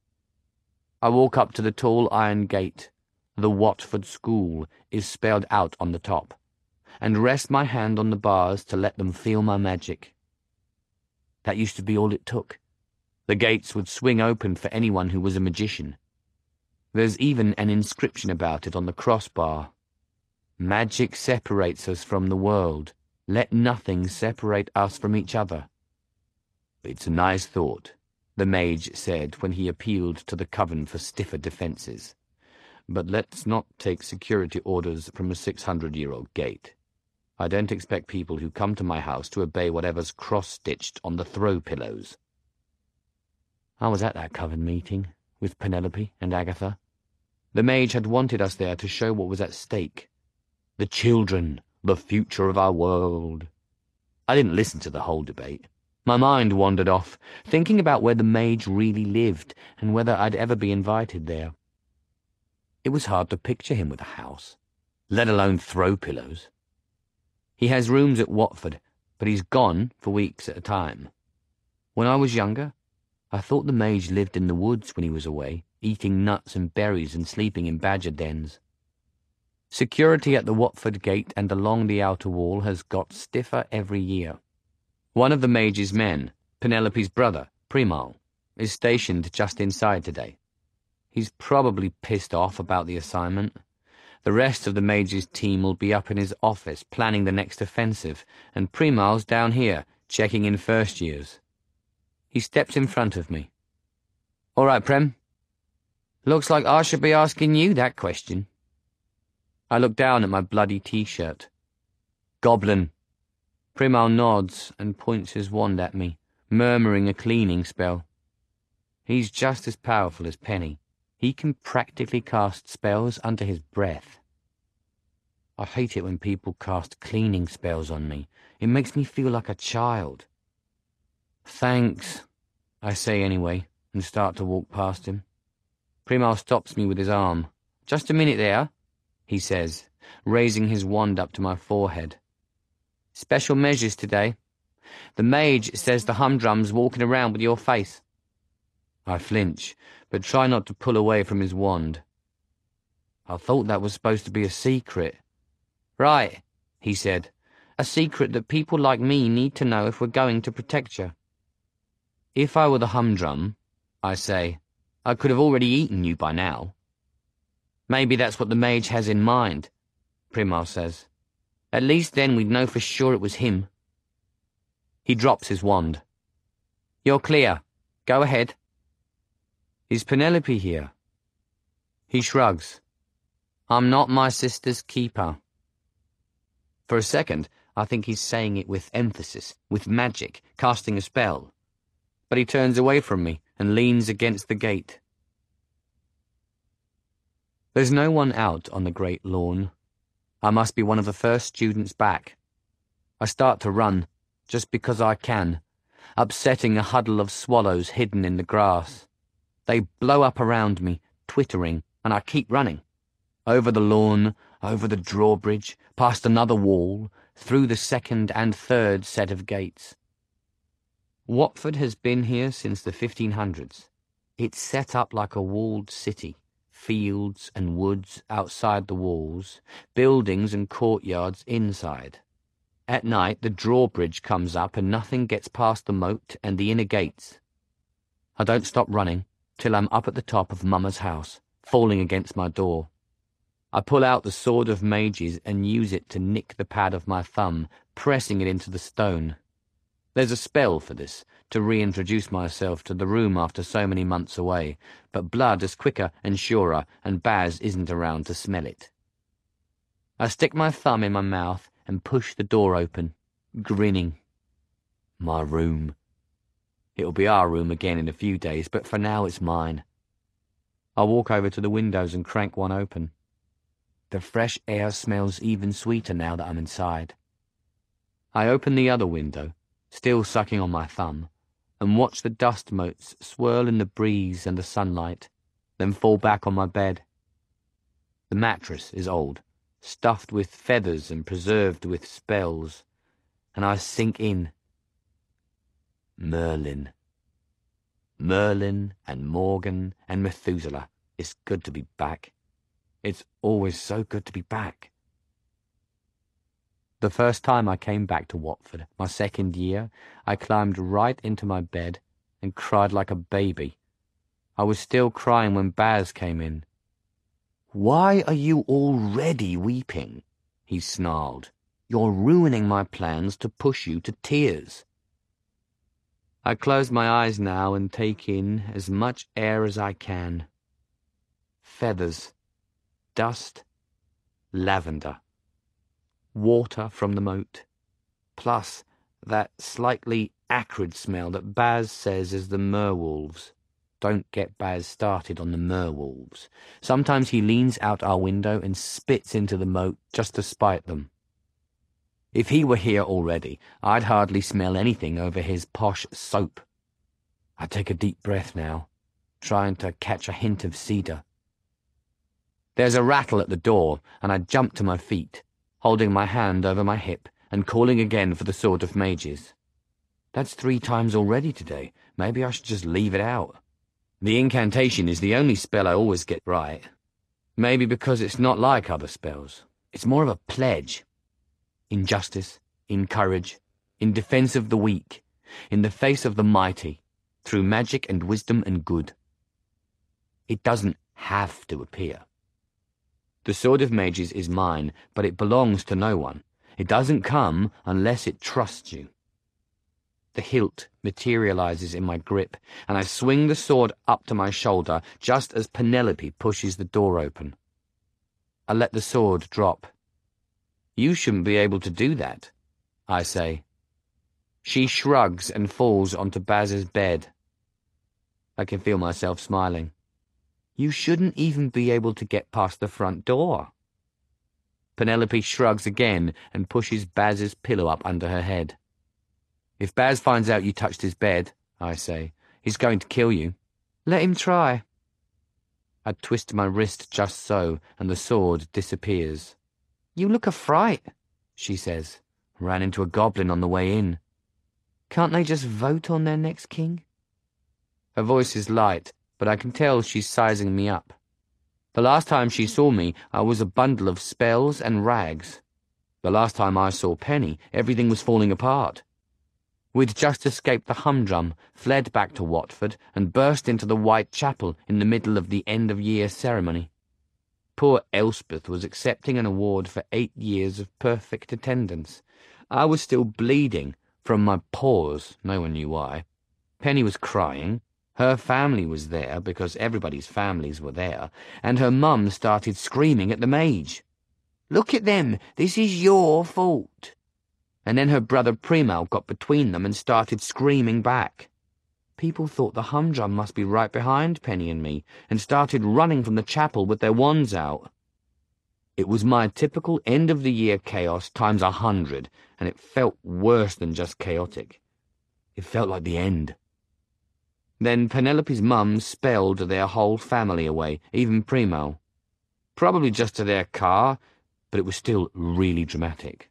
I walk up to the tall iron gate. The Watford School is spelled out on the top, and rest my hand on the bars to let them feel my magic. That used to be all it took. The gates would swing open for anyone who was a magician. There's even an inscription about it on the crossbar. Magic separates us from the world. Let nothing separate us from each other. It's a nice thought, the mage said when he appealed to the coven for stiffer defences. But let's not take security orders from a six-hundred-year-old gate. I don't expect people who come to my house to obey whatever's cross-stitched on the throw pillows. I was at that coven meeting with Penelope and Agatha. The mage had wanted us there to show what was at stake. The children, the future of our world. I didn't listen to the whole debate. My mind wandered off, thinking about where the mage really lived and whether I'd ever be invited there. It was hard to picture him with a house, let alone throw pillows. He has rooms at Watford, but he's gone for weeks at a time. When I was younger, I thought the mage lived in the woods when he was away, eating nuts and berries and sleeping in badger dens. Security at the Watford gate and along the outer wall has got stiffer every year. One of the mage's men, Penelope's brother, Primal, is stationed just inside today. He's probably pissed off about the assignment. The rest of the mage's team will be up in his office planning the next offensive, and Primal's down here checking in first years. He steps in front of me. All right, Prem. Looks like I should be asking you that question. I look down at my bloody t-shirt. Goblin. Primal nods and points his wand at me, murmuring a cleaning spell. He's just as powerful as Penny. He can practically cast spells under his breath. I hate it when people cast cleaning spells on me. It makes me feel like a child. Thanks, I say anyway, and start to walk past him. Primal stops me with his arm. Just a minute there, he says, raising his wand up to my forehead. Special measures today. The mage says the humdrum's walking around with your face. I flinch, but try not to pull away from his wand. I thought that was supposed to be a secret. Right, he said. A secret that people like me need to know if we're going to protect you. If I were the humdrum, I say, I could have already eaten you by now. Maybe that's what the mage has in mind, Primal says. At least then we'd know for sure it was him. He drops his wand. You're clear. Go ahead. Is Penelope here? He shrugs. I'm not my sister's keeper. For a second, I think he's saying it with emphasis, with magic, casting a spell. But he turns away from me and leans against the gate. There's no one out on the great lawn. I must be one of the first students back. I start to run, just because I can, upsetting a huddle of swallows hidden in the grass. They blow up around me, twittering, and I keep running. Over the lawn, over the drawbridge, past another wall, through the second and third set of gates. Watford has been here since the fifteen hundreds. It's set up like a walled city. Fields and woods outside the walls, buildings and courtyards inside. At night, the drawbridge comes up and nothing gets past the moat and the inner gates. I don't stop running till I'm up at the top of Mama's house, falling against my door. I pull out the sword of mages and use it to nick the pad of my thumb, pressing it into the stone. There's a spell for this, to reintroduce myself to the room after so many months away, but blood is quicker and surer, and Baz isn't around to smell it. I stick my thumb in my mouth and push the door open, grinning. My room. It'll be our room again in a few days, but for now it's mine. I walk over to the windows and crank one open. The fresh air smells even sweeter now that I'm inside. I open the other window, still sucking on my thumb, and watch the dust motes swirl in the breeze and the sunlight, then fall back on my bed. The mattress is old, stuffed with feathers and preserved with spells, and I sink in. Merlin. Merlin and Morgan and Methuselah. It's good to be back. It's always so good to be back. The first time I came back to Watford, my second year, I climbed right into my bed and cried like a baby. I was still crying when Baz came in. "Why are you already weeping?" he snarled. "You're ruining my plans to push you to tears." I close my eyes now and take in as much air as I can. Feathers, dust, lavender, water from the moat, plus that slightly acrid smell that Baz says is the merwolves. Don't get Baz started on the merwolves. Sometimes he leans out our window and spits into the moat just to spite them. If he were here already, I'd hardly smell anything over his posh soap. I take a deep breath now, trying to catch a hint of cedar. There's a rattle at the door, and I jump to my feet, holding my hand over my hip and calling again for the Sword of Mages. That's three times already today. Maybe I should just leave it out. The incantation is the only spell I always get right. Maybe because it's not like other spells. It's more of a pledge. In justice, in courage, in defense of the weak, in the face of the mighty, through magic and wisdom and good. It doesn't have to appear. The Sword of Mages is mine, but it belongs to no one. It doesn't come unless it trusts you. The hilt materializes in my grip, and I swing the sword up to my shoulder just as Penelope pushes the door open. I let the sword drop. "You shouldn't be able to do that," I say. She shrugs and falls onto Baz's bed. I can feel myself smiling. "You shouldn't even be able to get past the front door." Penelope shrugs again and pushes Baz's pillow up under her head. "If Baz finds out you touched his bed," I say, "he's going to kill you." "Let him try." I twist my wrist just so, and the sword disappears. "You look a fright," she says. "Ran into a goblin on the way in." "Can't they just vote on their next king?" Her voice is light, but I can tell she's sizing me up. The last time she saw me, I was a bundle of spells and rags. The last time I saw Penny, everything was falling apart. We'd just escaped the humdrum, fled back to Watford, and burst into the White Chapel in the middle of the end-of-year ceremony. Poor Elspeth was accepting an award for eight years of perfect attendance. I was still bleeding from my paws, no one knew why. Penny was crying. Her family was there, because everybody's families were there, and her mum started screaming at the mage. "Look at them! This is your fault!" And then her brother Primal got between them and started screaming back. People thought the humdrum must be right behind Penny and me, and started running from the chapel with their wands out. It was my typical end-of-the-year chaos times a hundred, and it felt worse than just chaotic. It felt like the end. Then Penelope's mum spelled their whole family away, even Primal. Probably just to their car, but it was still really dramatic.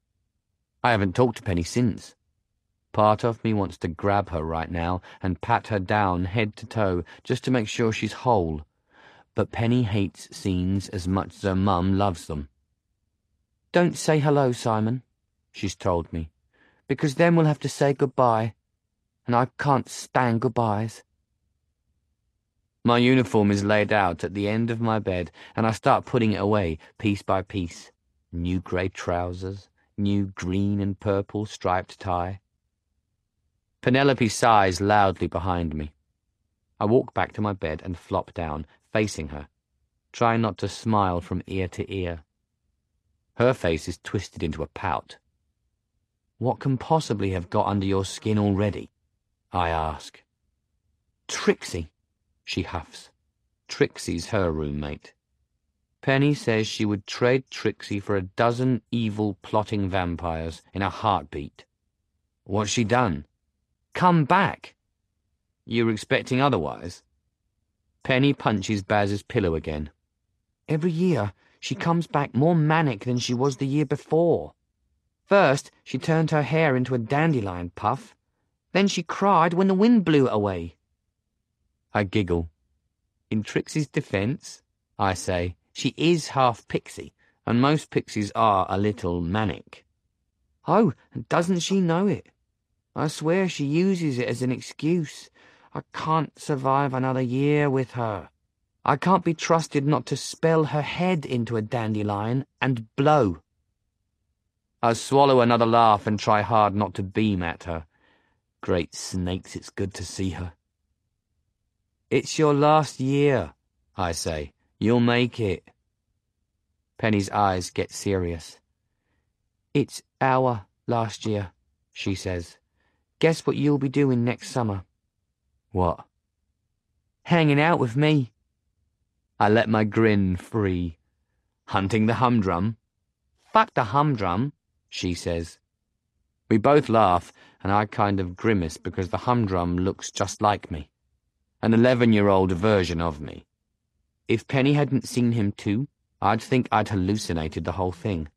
I haven't talked to Penny since. Part of me wants to grab her right now and pat her down head to toe just to make sure she's whole. But Penny hates scenes as much as her mum loves them. "Don't say hello, Simon," she's told me, "because then we'll have to say goodbye, and I can't stand goodbyes." My uniform is laid out at the end of my bed, and I start putting it away piece by piece. New grey trousers, new green and purple striped tie. Penelope sighs loudly behind me. I walk back to my bed and flop down, facing her, trying not to smile from ear to ear. Her face is twisted into a pout. "What can possibly have got under your skin already?" I ask. "Trixie," she huffs. Trixie's her roommate. Penny says she would trade Trixie for a dozen evil, plotting vampires in a heartbeat. What's she done? Come back! You were expecting otherwise? Penny punches Baz's pillow again. Every year, she comes back more manic than she was the year before. First, she turned her hair into a dandelion puff. Then she cried when the wind blew it away. I giggle. In Trixie's defence, I say, she is half pixie, and most pixies are a little manic. Oh, doesn't she know it? I swear she uses it as an excuse. I can't survive another year with her. I can't be trusted not to spell her head into a dandelion and blow. I swallow another laugh and try hard not to beam at her. Great snakes, it's good to see her. It's your last year, I say. You'll make it. Penny's eyes get serious. It's our last year, she says. Guess what you'll be doing next summer? What? Hanging out with me. I let my grin free. Hunting the humdrum? Fuck the humdrum, she says. We both laugh, and I kind of grimace because the humdrum looks just like me. An eleven-year-old version of me. If Penny hadn't seen him too, I'd think I'd hallucinated the whole thing.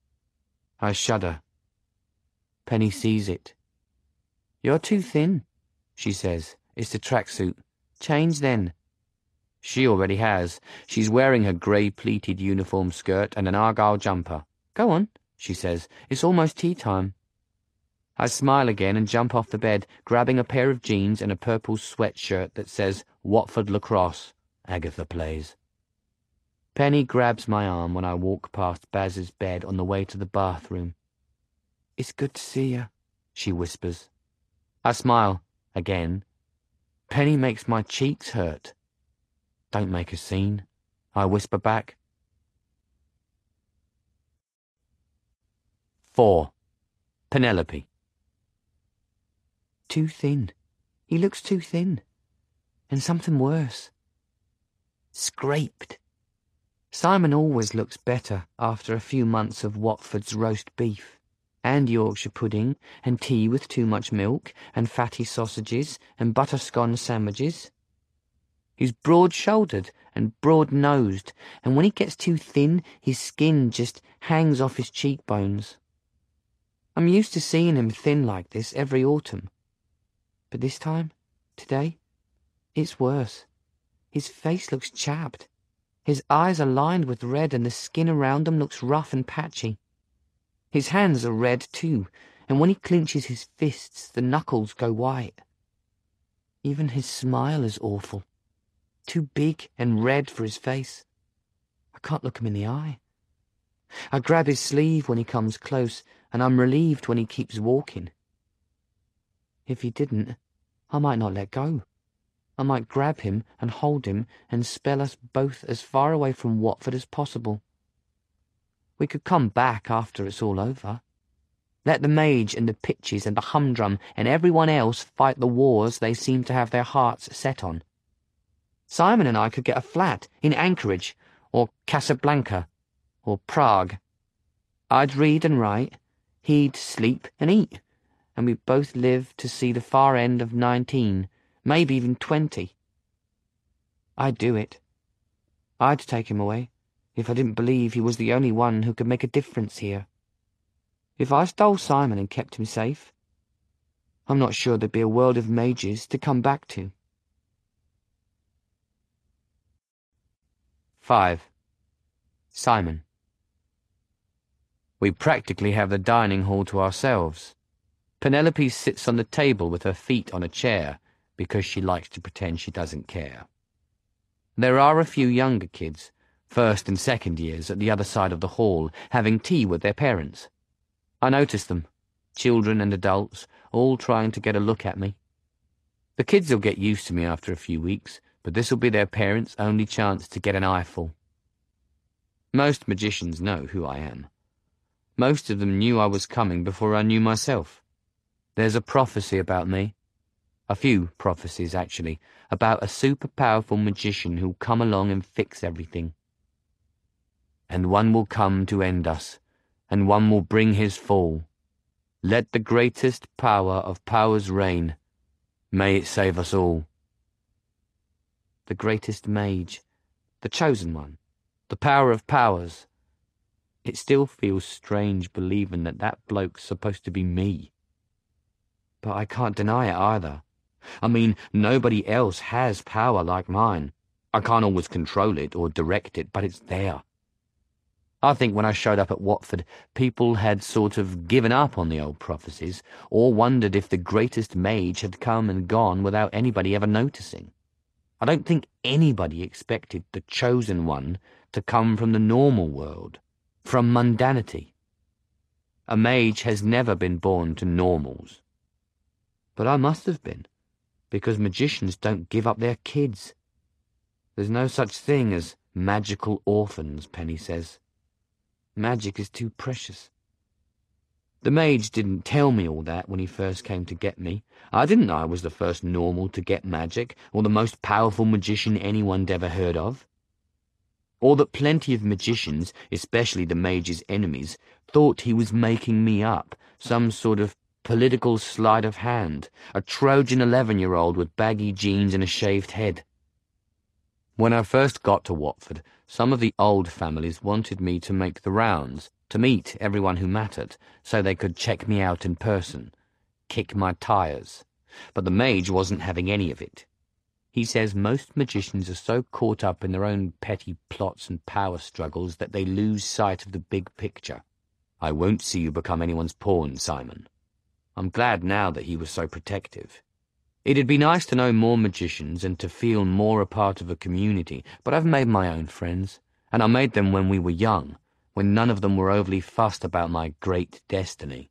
I shudder. Penny sees it. You're too thin, she says. It's the tracksuit. Change then. She already has. She's wearing her grey pleated uniform skirt and an argyle jumper. Go on, she says. It's almost tea time. I smile again and jump off the bed, grabbing a pair of jeans and a purple sweatshirt that says Watford Lacrosse, Agatha plays. Penny grabs my arm when I walk past Baz's bed on the way to the bathroom. It's good to see you, she whispers. I smile, again. Penny makes my cheeks hurt. Don't make a scene, I whisper back. Four. Penelope. Too thin. He looks too thin. And something worse. Scraped. Simon always looks better after a few months of Watford's roast beef, and Yorkshire pudding, and tea with too much milk, and fatty sausages, and butter-scone sandwiches. He's broad-shouldered and broad-nosed, and when he gets too thin, his skin just hangs off his cheekbones. I'm used to seeing him thin like this every autumn. But this time, today, it's worse. His face looks chapped. His eyes are lined with red and the skin around them looks rough and patchy. His hands are red too, and when he clenches his fists, the knuckles go white. Even his smile is awful. Too big and red for his face. I can't look him in the eye. I grab his sleeve when he comes close, and I'm relieved when he keeps walking. If he didn't, I might not let go. I might grab him and hold him and spell us both as far away from Watford as possible. We could come back after it's all over. Let the mage and the pitches and the humdrum and everyone else fight the wars they seem to have their hearts set on. Simon and I could get a flat in Anchorage, or Casablanca, or Prague. I'd read and write, he'd sleep and eat, and we'd both live to see the far end of nineteen, maybe even twenty. I'd do it. I'd take him away, if I didn't believe he was the only one who could make a difference here. If I stole Simon and kept him safe, I'm not sure there'd be a world of mages to come back to. Five. Simon. We practically have the dining hall to ourselves. Penelope sits on the table with her feet on a chair because she likes to pretend she doesn't care. There are a few younger kids, first and second years, at the other side of the hall, having tea with their parents. I notice them, children and adults, all trying to get a look at me. The kids will get used to me after a few weeks, but this will be their parents' only chance to get an eyeful. Most magicians know who I am. Most of them knew I was coming before I knew myself. There's a prophecy about me. A few prophecies, actually, about a super-powerful magician who'll come along and fix everything. and one will come to end us, and one will bring his fall. Let the greatest power of powers reign. May it save us all. The greatest mage, the chosen one, the power of powers. It still feels strange believing that that bloke's supposed to be me. But I can't deny it either. I mean, nobody else has power like mine. I can't always control it or direct it, but it's there. I think when I showed up at Watford, people had sort of given up on the old prophecies, or wondered if the greatest mage had come and gone without anybody ever noticing. I don't think anybody expected the chosen one to come from the normal world, from mundanity. A mage has never been born to normals. But I must have been, because magicians don't give up their kids. There's no such thing as magical orphans, Penny says. Magic is too precious. The mage didn't tell me all that when he first came to get me. I didn't know I was the first normal to get magic, or the most powerful magician anyone'd ever heard of. Or that plenty of magicians, especially the mage's enemies, thought he was making me up, some sort of political sleight of hand, a Trojan eleven-year-old with baggy jeans and a shaved head. When I first got to Watford, some of the old families wanted me to make the rounds, to meet everyone who mattered, so they could check me out in person, kick my tires. But the mage wasn't having any of it. He says most magicians are so caught up in their own petty plots and power struggles that they lose sight of the big picture. I won't see you become anyone's pawn, Simon. I'm glad now that he was so protective. It'd be nice to know more magicians and to feel more a part of a community, but I've made my own friends, and I made them when we were young, when none of them were overly fussed about my great destiny.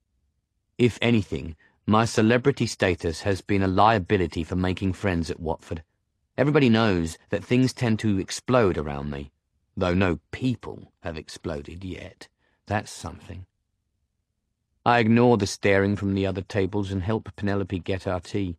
If anything, my celebrity status has been a liability for making friends at Watford. Everybody knows that things tend to explode around me, though no people have exploded yet. That's something. I ignore the staring from the other tables and help Penelope get our tea.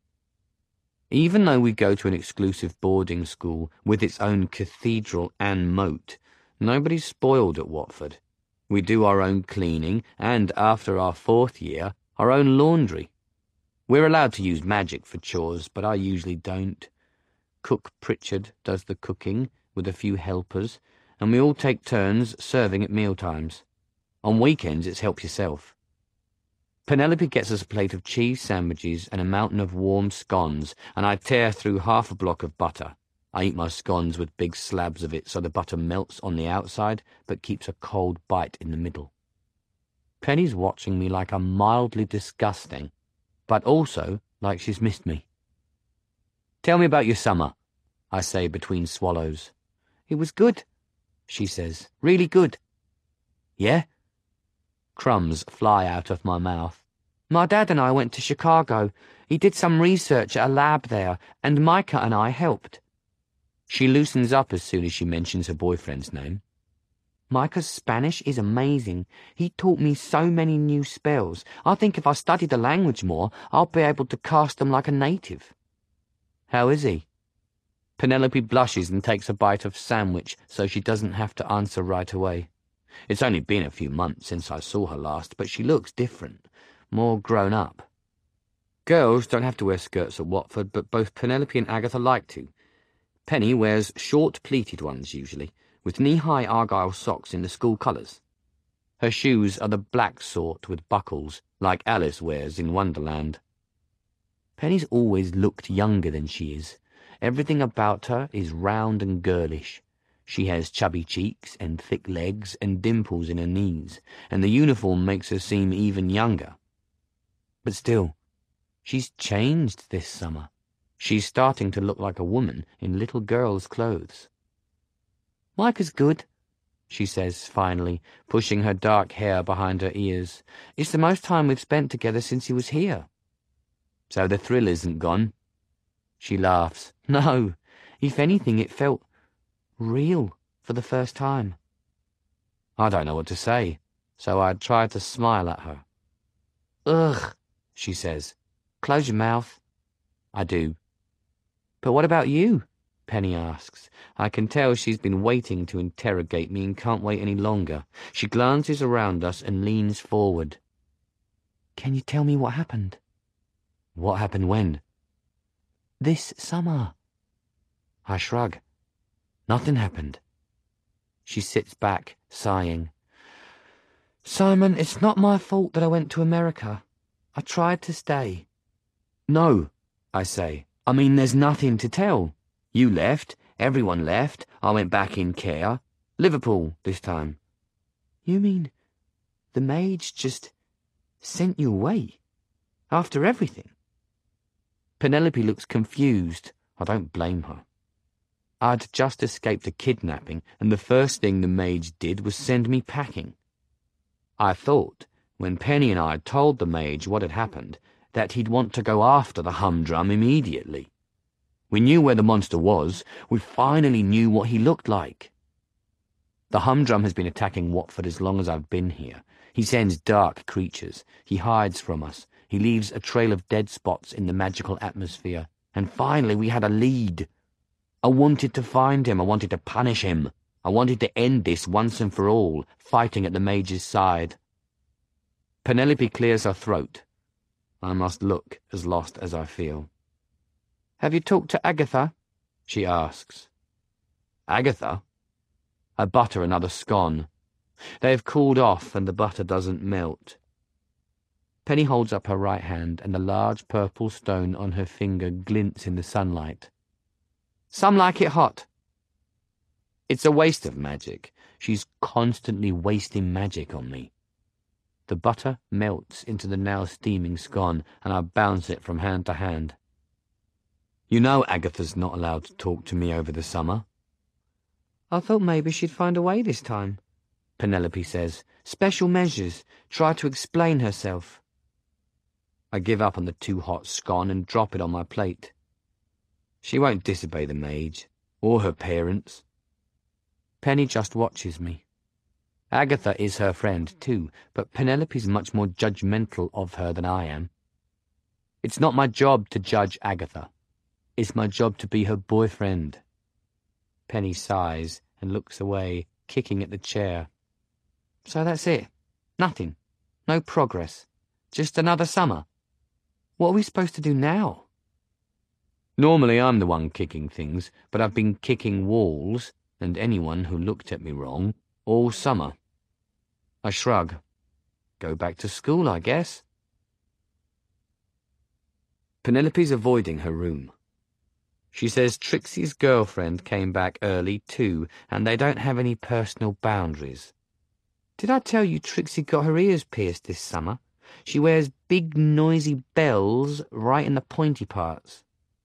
Even though we go to an exclusive boarding school with its own cathedral and moat, nobody's spoiled at Watford. We do our own cleaning and, after our fourth year, our own laundry. We're allowed to use magic for chores, but I usually don't. Cook Pritchard does the cooking with a few helpers, and we all take turns serving at mealtimes. On weekends, it's help yourself. Penelope gets us a plate of cheese sandwiches and a mountain of warm scones, and I tear through half a block of butter. I eat my scones with big slabs of it so the butter melts on the outside but keeps a cold bite in the middle. Penny's watching me like I'm mildly disgusting, but also like she's missed me. "Tell me about your summer," I say between swallows. "It was good," she says. "Really good." "Yeah?" Crumbs fly out of my mouth. "My dad and I went to Chicago. He did some research at a lab there, and Micah and I helped." She loosens up as soon as she mentions her boyfriend's name. "Micah's Spanish is amazing. He taught me so many new spells. I think if I study the language more, I'll be able to cast them like a native." "How is he?" Penelope blushes and takes a bite of sandwich so she doesn't have to answer right away. It's only been a few months since I saw her last, but she looks different, more grown up. Girls don't have to wear skirts at Watford, but both Penelope and Agatha like to. Penny wears short pleated ones usually, with knee-high argyle socks in the school colours. Her shoes are the black sort with buckles, like Alice wears in Wonderland. Penny's always looked younger than she is. Everything about her is round and girlish. She has chubby cheeks and thick legs and dimples in her knees, and the uniform makes her seem even younger. But still, she's changed this summer. She's starting to look like a woman in little girl's clothes. "Micah's good," she says finally, pushing her dark hair behind her ears. "It's the most time we've spent together since he was here." "So the thrill isn't gone?" She laughs. "No, if anything, it felt real for the first time." I don't know what to say, so I try to smile at her. "Ugh," she says. "Close your mouth." I do. "But what about you?" Penny asks. I can tell she's been waiting to interrogate me and can't wait any longer. She glances around us and leans forward. Can you tell me what happened? What happened when? This summer. I shrug. Nothing happened. She sits back, sighing. Simon, it's not my fault that I went to America. I tried to stay. No, I say. I mean, there's nothing to tell. You left, everyone left, I went back in care. Liverpool, this time. You mean the mage just sent you away? After everything? Penelope looks confused. I don't blame her. I'd just escaped a kidnapping, and the first thing the mage did was send me packing. I thought, when Penny and I had told the mage what had happened, that he'd want to go after the humdrum immediately. We knew where the monster was. We finally knew what he looked like. The humdrum has been attacking Watford as long as I've been here. He sends dark creatures. He hides from us. He leaves a trail of dead spots in the magical atmosphere. And finally we had a lead. I wanted to find him. I wanted to punish him. I wanted to end this once and for all, fighting at the mage's side. Penelope clears her throat. I must look as lost as I feel. Have you talked to Agatha? She asks. Agatha? I butter another scone. They have cooled off and the butter doesn't melt. Penny holds up her right hand and the large purple stone on her finger glints in the sunlight. Some like it hot. It's a waste of magic. She's constantly wasting magic on me. The butter melts into the now steaming scone, and I bounce it from hand to hand. You know Agatha's not allowed to talk to me over the summer. I thought maybe she'd find a way this time, Penelope says. Special measures. Try to explain herself. I give up on the too-hot scone and drop it on my plate. She won't disobey the mage, or her parents. Penny just watches me. Agatha is her friend too, but Penelope's much more judgmental of her than I am. It's not my job to judge Agatha. It's my job to be her boyfriend. Penny sighs and looks away, kicking at the chair. So that's it. Nothing. No progress. Just another summer. What are we supposed to do now? Normally I'm the one kicking things, but I've been kicking walls, and anyone who looked at me wrong, all summer. I shrug. Go back to school, I guess. Penelope's avoiding her room. She says Trixie's girlfriend came back early too, and they don't have any personal boundaries. Did I tell you Trixie got her ears pierced this summer? She wears big noisy bells right in the pointy parts.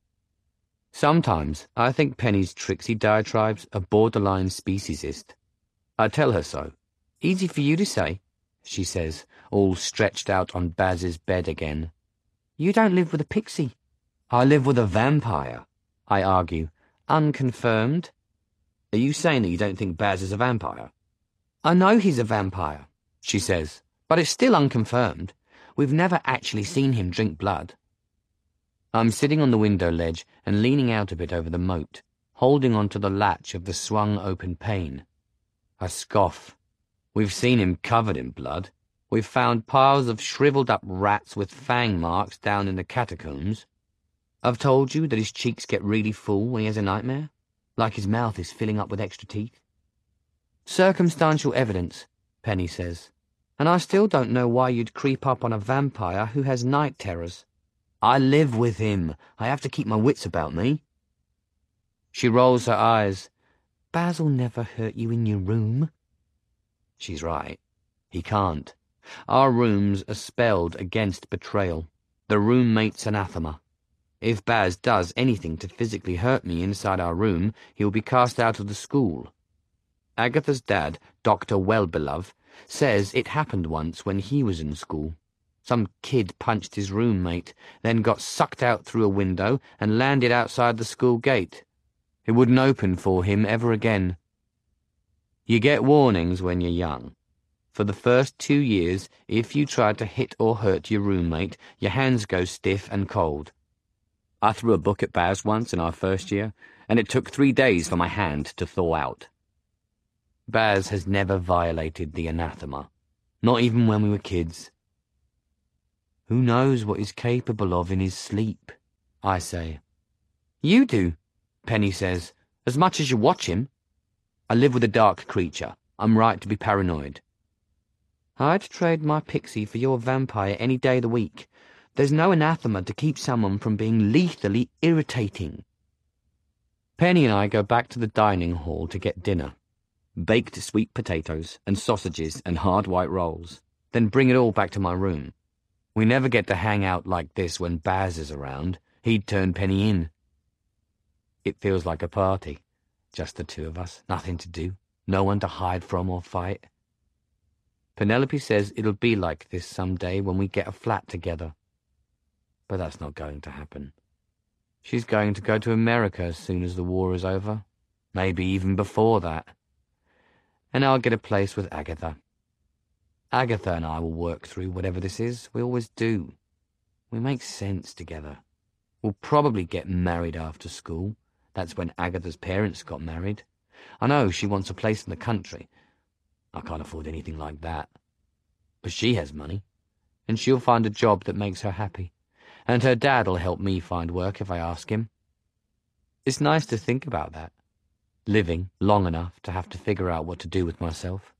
Sometimes I think Penny's Trixie diatribes are borderline speciesist. I tell her so. Easy for you to say, she says, all stretched out on Baz's bed again. You don't live with a pixie. I live with a vampire, I argue. Unconfirmed. Are you saying that you don't think Baz is a vampire? I know he's a vampire, she says, but it's still unconfirmed. We've never actually seen him drink blood. I'm sitting on the window ledge and leaning out a bit over the moat, holding on to the latch of the swung-open pane. I scoff. We've seen him covered in blood. We've found piles of shriveled-up rats with fang marks down in the catacombs. I've told you that his cheeks get really full when he has a nightmare, like his mouth is filling up with extra teeth. Circumstantial evidence, Penny says, and I still don't know why you'd creep up on a vampire who has night terrors. I live with him. I have to keep my wits about me. She rolls her eyes. Baz'll never hurt you in your room. She's right. He can't. Our rooms are spelled against betrayal. The roommate's anathema. If Baz does anything to physically hurt me inside our room, he'll be cast out of the school. Agatha's dad, Doctor Wellbelove, says it happened once when he was in school. Some kid punched his roommate, then got sucked out through a window and landed outside the school gate. It wouldn't open for him ever again. You get warnings when you're young. For the first two years, if you try to hit or hurt your roommate, your hands go stiff and cold. I threw a book at Baz once in our first year, and it took three days for my hand to thaw out. Baz has never violated the anathema, not even when we were kids. Who knows what he's capable of in his sleep, I say. You do, Penny says, as much as you watch him. I live with a dark creature. I'm right to be paranoid. I'd trade my pixie for your vampire any day of the week. There's no anathema to keep someone from being lethally irritating. Penny and I go back to the dining hall to get dinner. Baked sweet potatoes and sausages and hard white rolls, then bring it all back to my room. We never get to hang out like this when Baz is around. He'd turn Penny in. It feels like a party. Just the two of us, nothing to do, no one to hide from or fight. Penelope says it'll be like this someday when we get a flat together. But that's not going to happen. She's going to go to America as soon as the war is over, maybe even before that. And I'll get a place with Agatha. Agatha and I will work through whatever this is. We always do. We make sense together. We'll probably get married after school. That's when Agatha's parents got married. I know she wants a place in the country. I can't afford anything like that. But she has money, and she'll find a job that makes her happy. And her dad'll help me find work if I ask him. It's nice to think about that. Living long enough to have to figure out what to do with myself.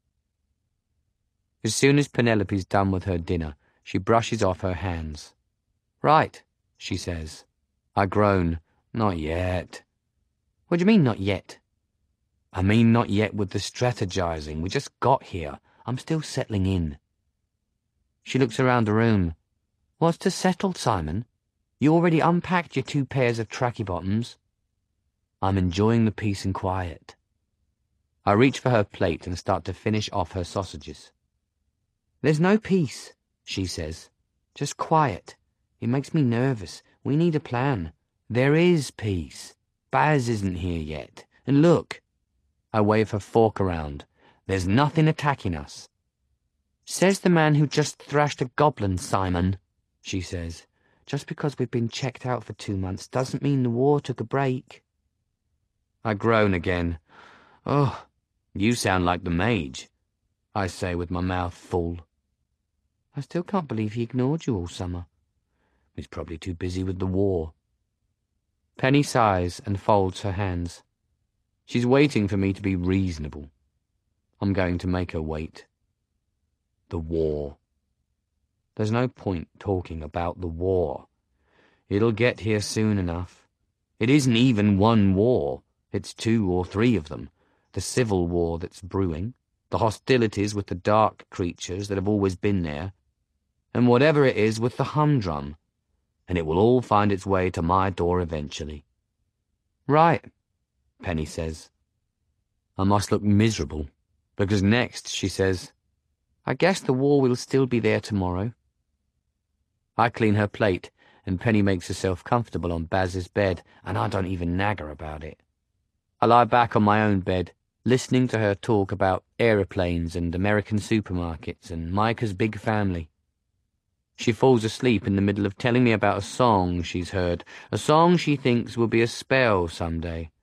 As soon as Penelope's done with her dinner, she brushes off her hands. Right, she says. I groan. Not yet. What do you mean, not yet? I mean not yet with the strategizing. We just got here. I'm still settling in. She looks around the room. What's to settle, Simon? You already unpacked your two pairs of tracky bottoms. I'm enjoying the peace and quiet. I reach for her plate and start to finish off her sausages. There's no peace, she says. Just quiet. It makes me nervous. We need a plan. There is peace. Baz isn't here yet. And look. I wave her fork around. There's nothing attacking us. Says the man who just thrashed a goblin, Simon, she says. Just because we've been checked out for two months doesn't mean the war took a break. I groan again. Oh, you sound like the mage, I say with my mouth full. I still can't believe he ignored you all summer. He's probably too busy with the war. Penny sighs and folds her hands. She's waiting for me to be reasonable. I'm going to make her wait. The war. There's no point talking about the war. It'll get here soon enough. It isn't even one war. It's two or three of them. The civil war that's brewing, the hostilities with the dark creatures that have always been there, and whatever it is with the humdrum. And it will all find its way to my door eventually. Right, Penny says. I must look miserable, because next she says, I guess the war will still be there tomorrow. I clean her plate, and Penny makes herself comfortable on Baz's bed, and I don't even nag her about it. I lie back on my own bed, listening to her talk about aeroplanes and American supermarkets and Micah's big family. She falls asleep in the middle of telling me about a song she's heard, a song she thinks will be a spell someday.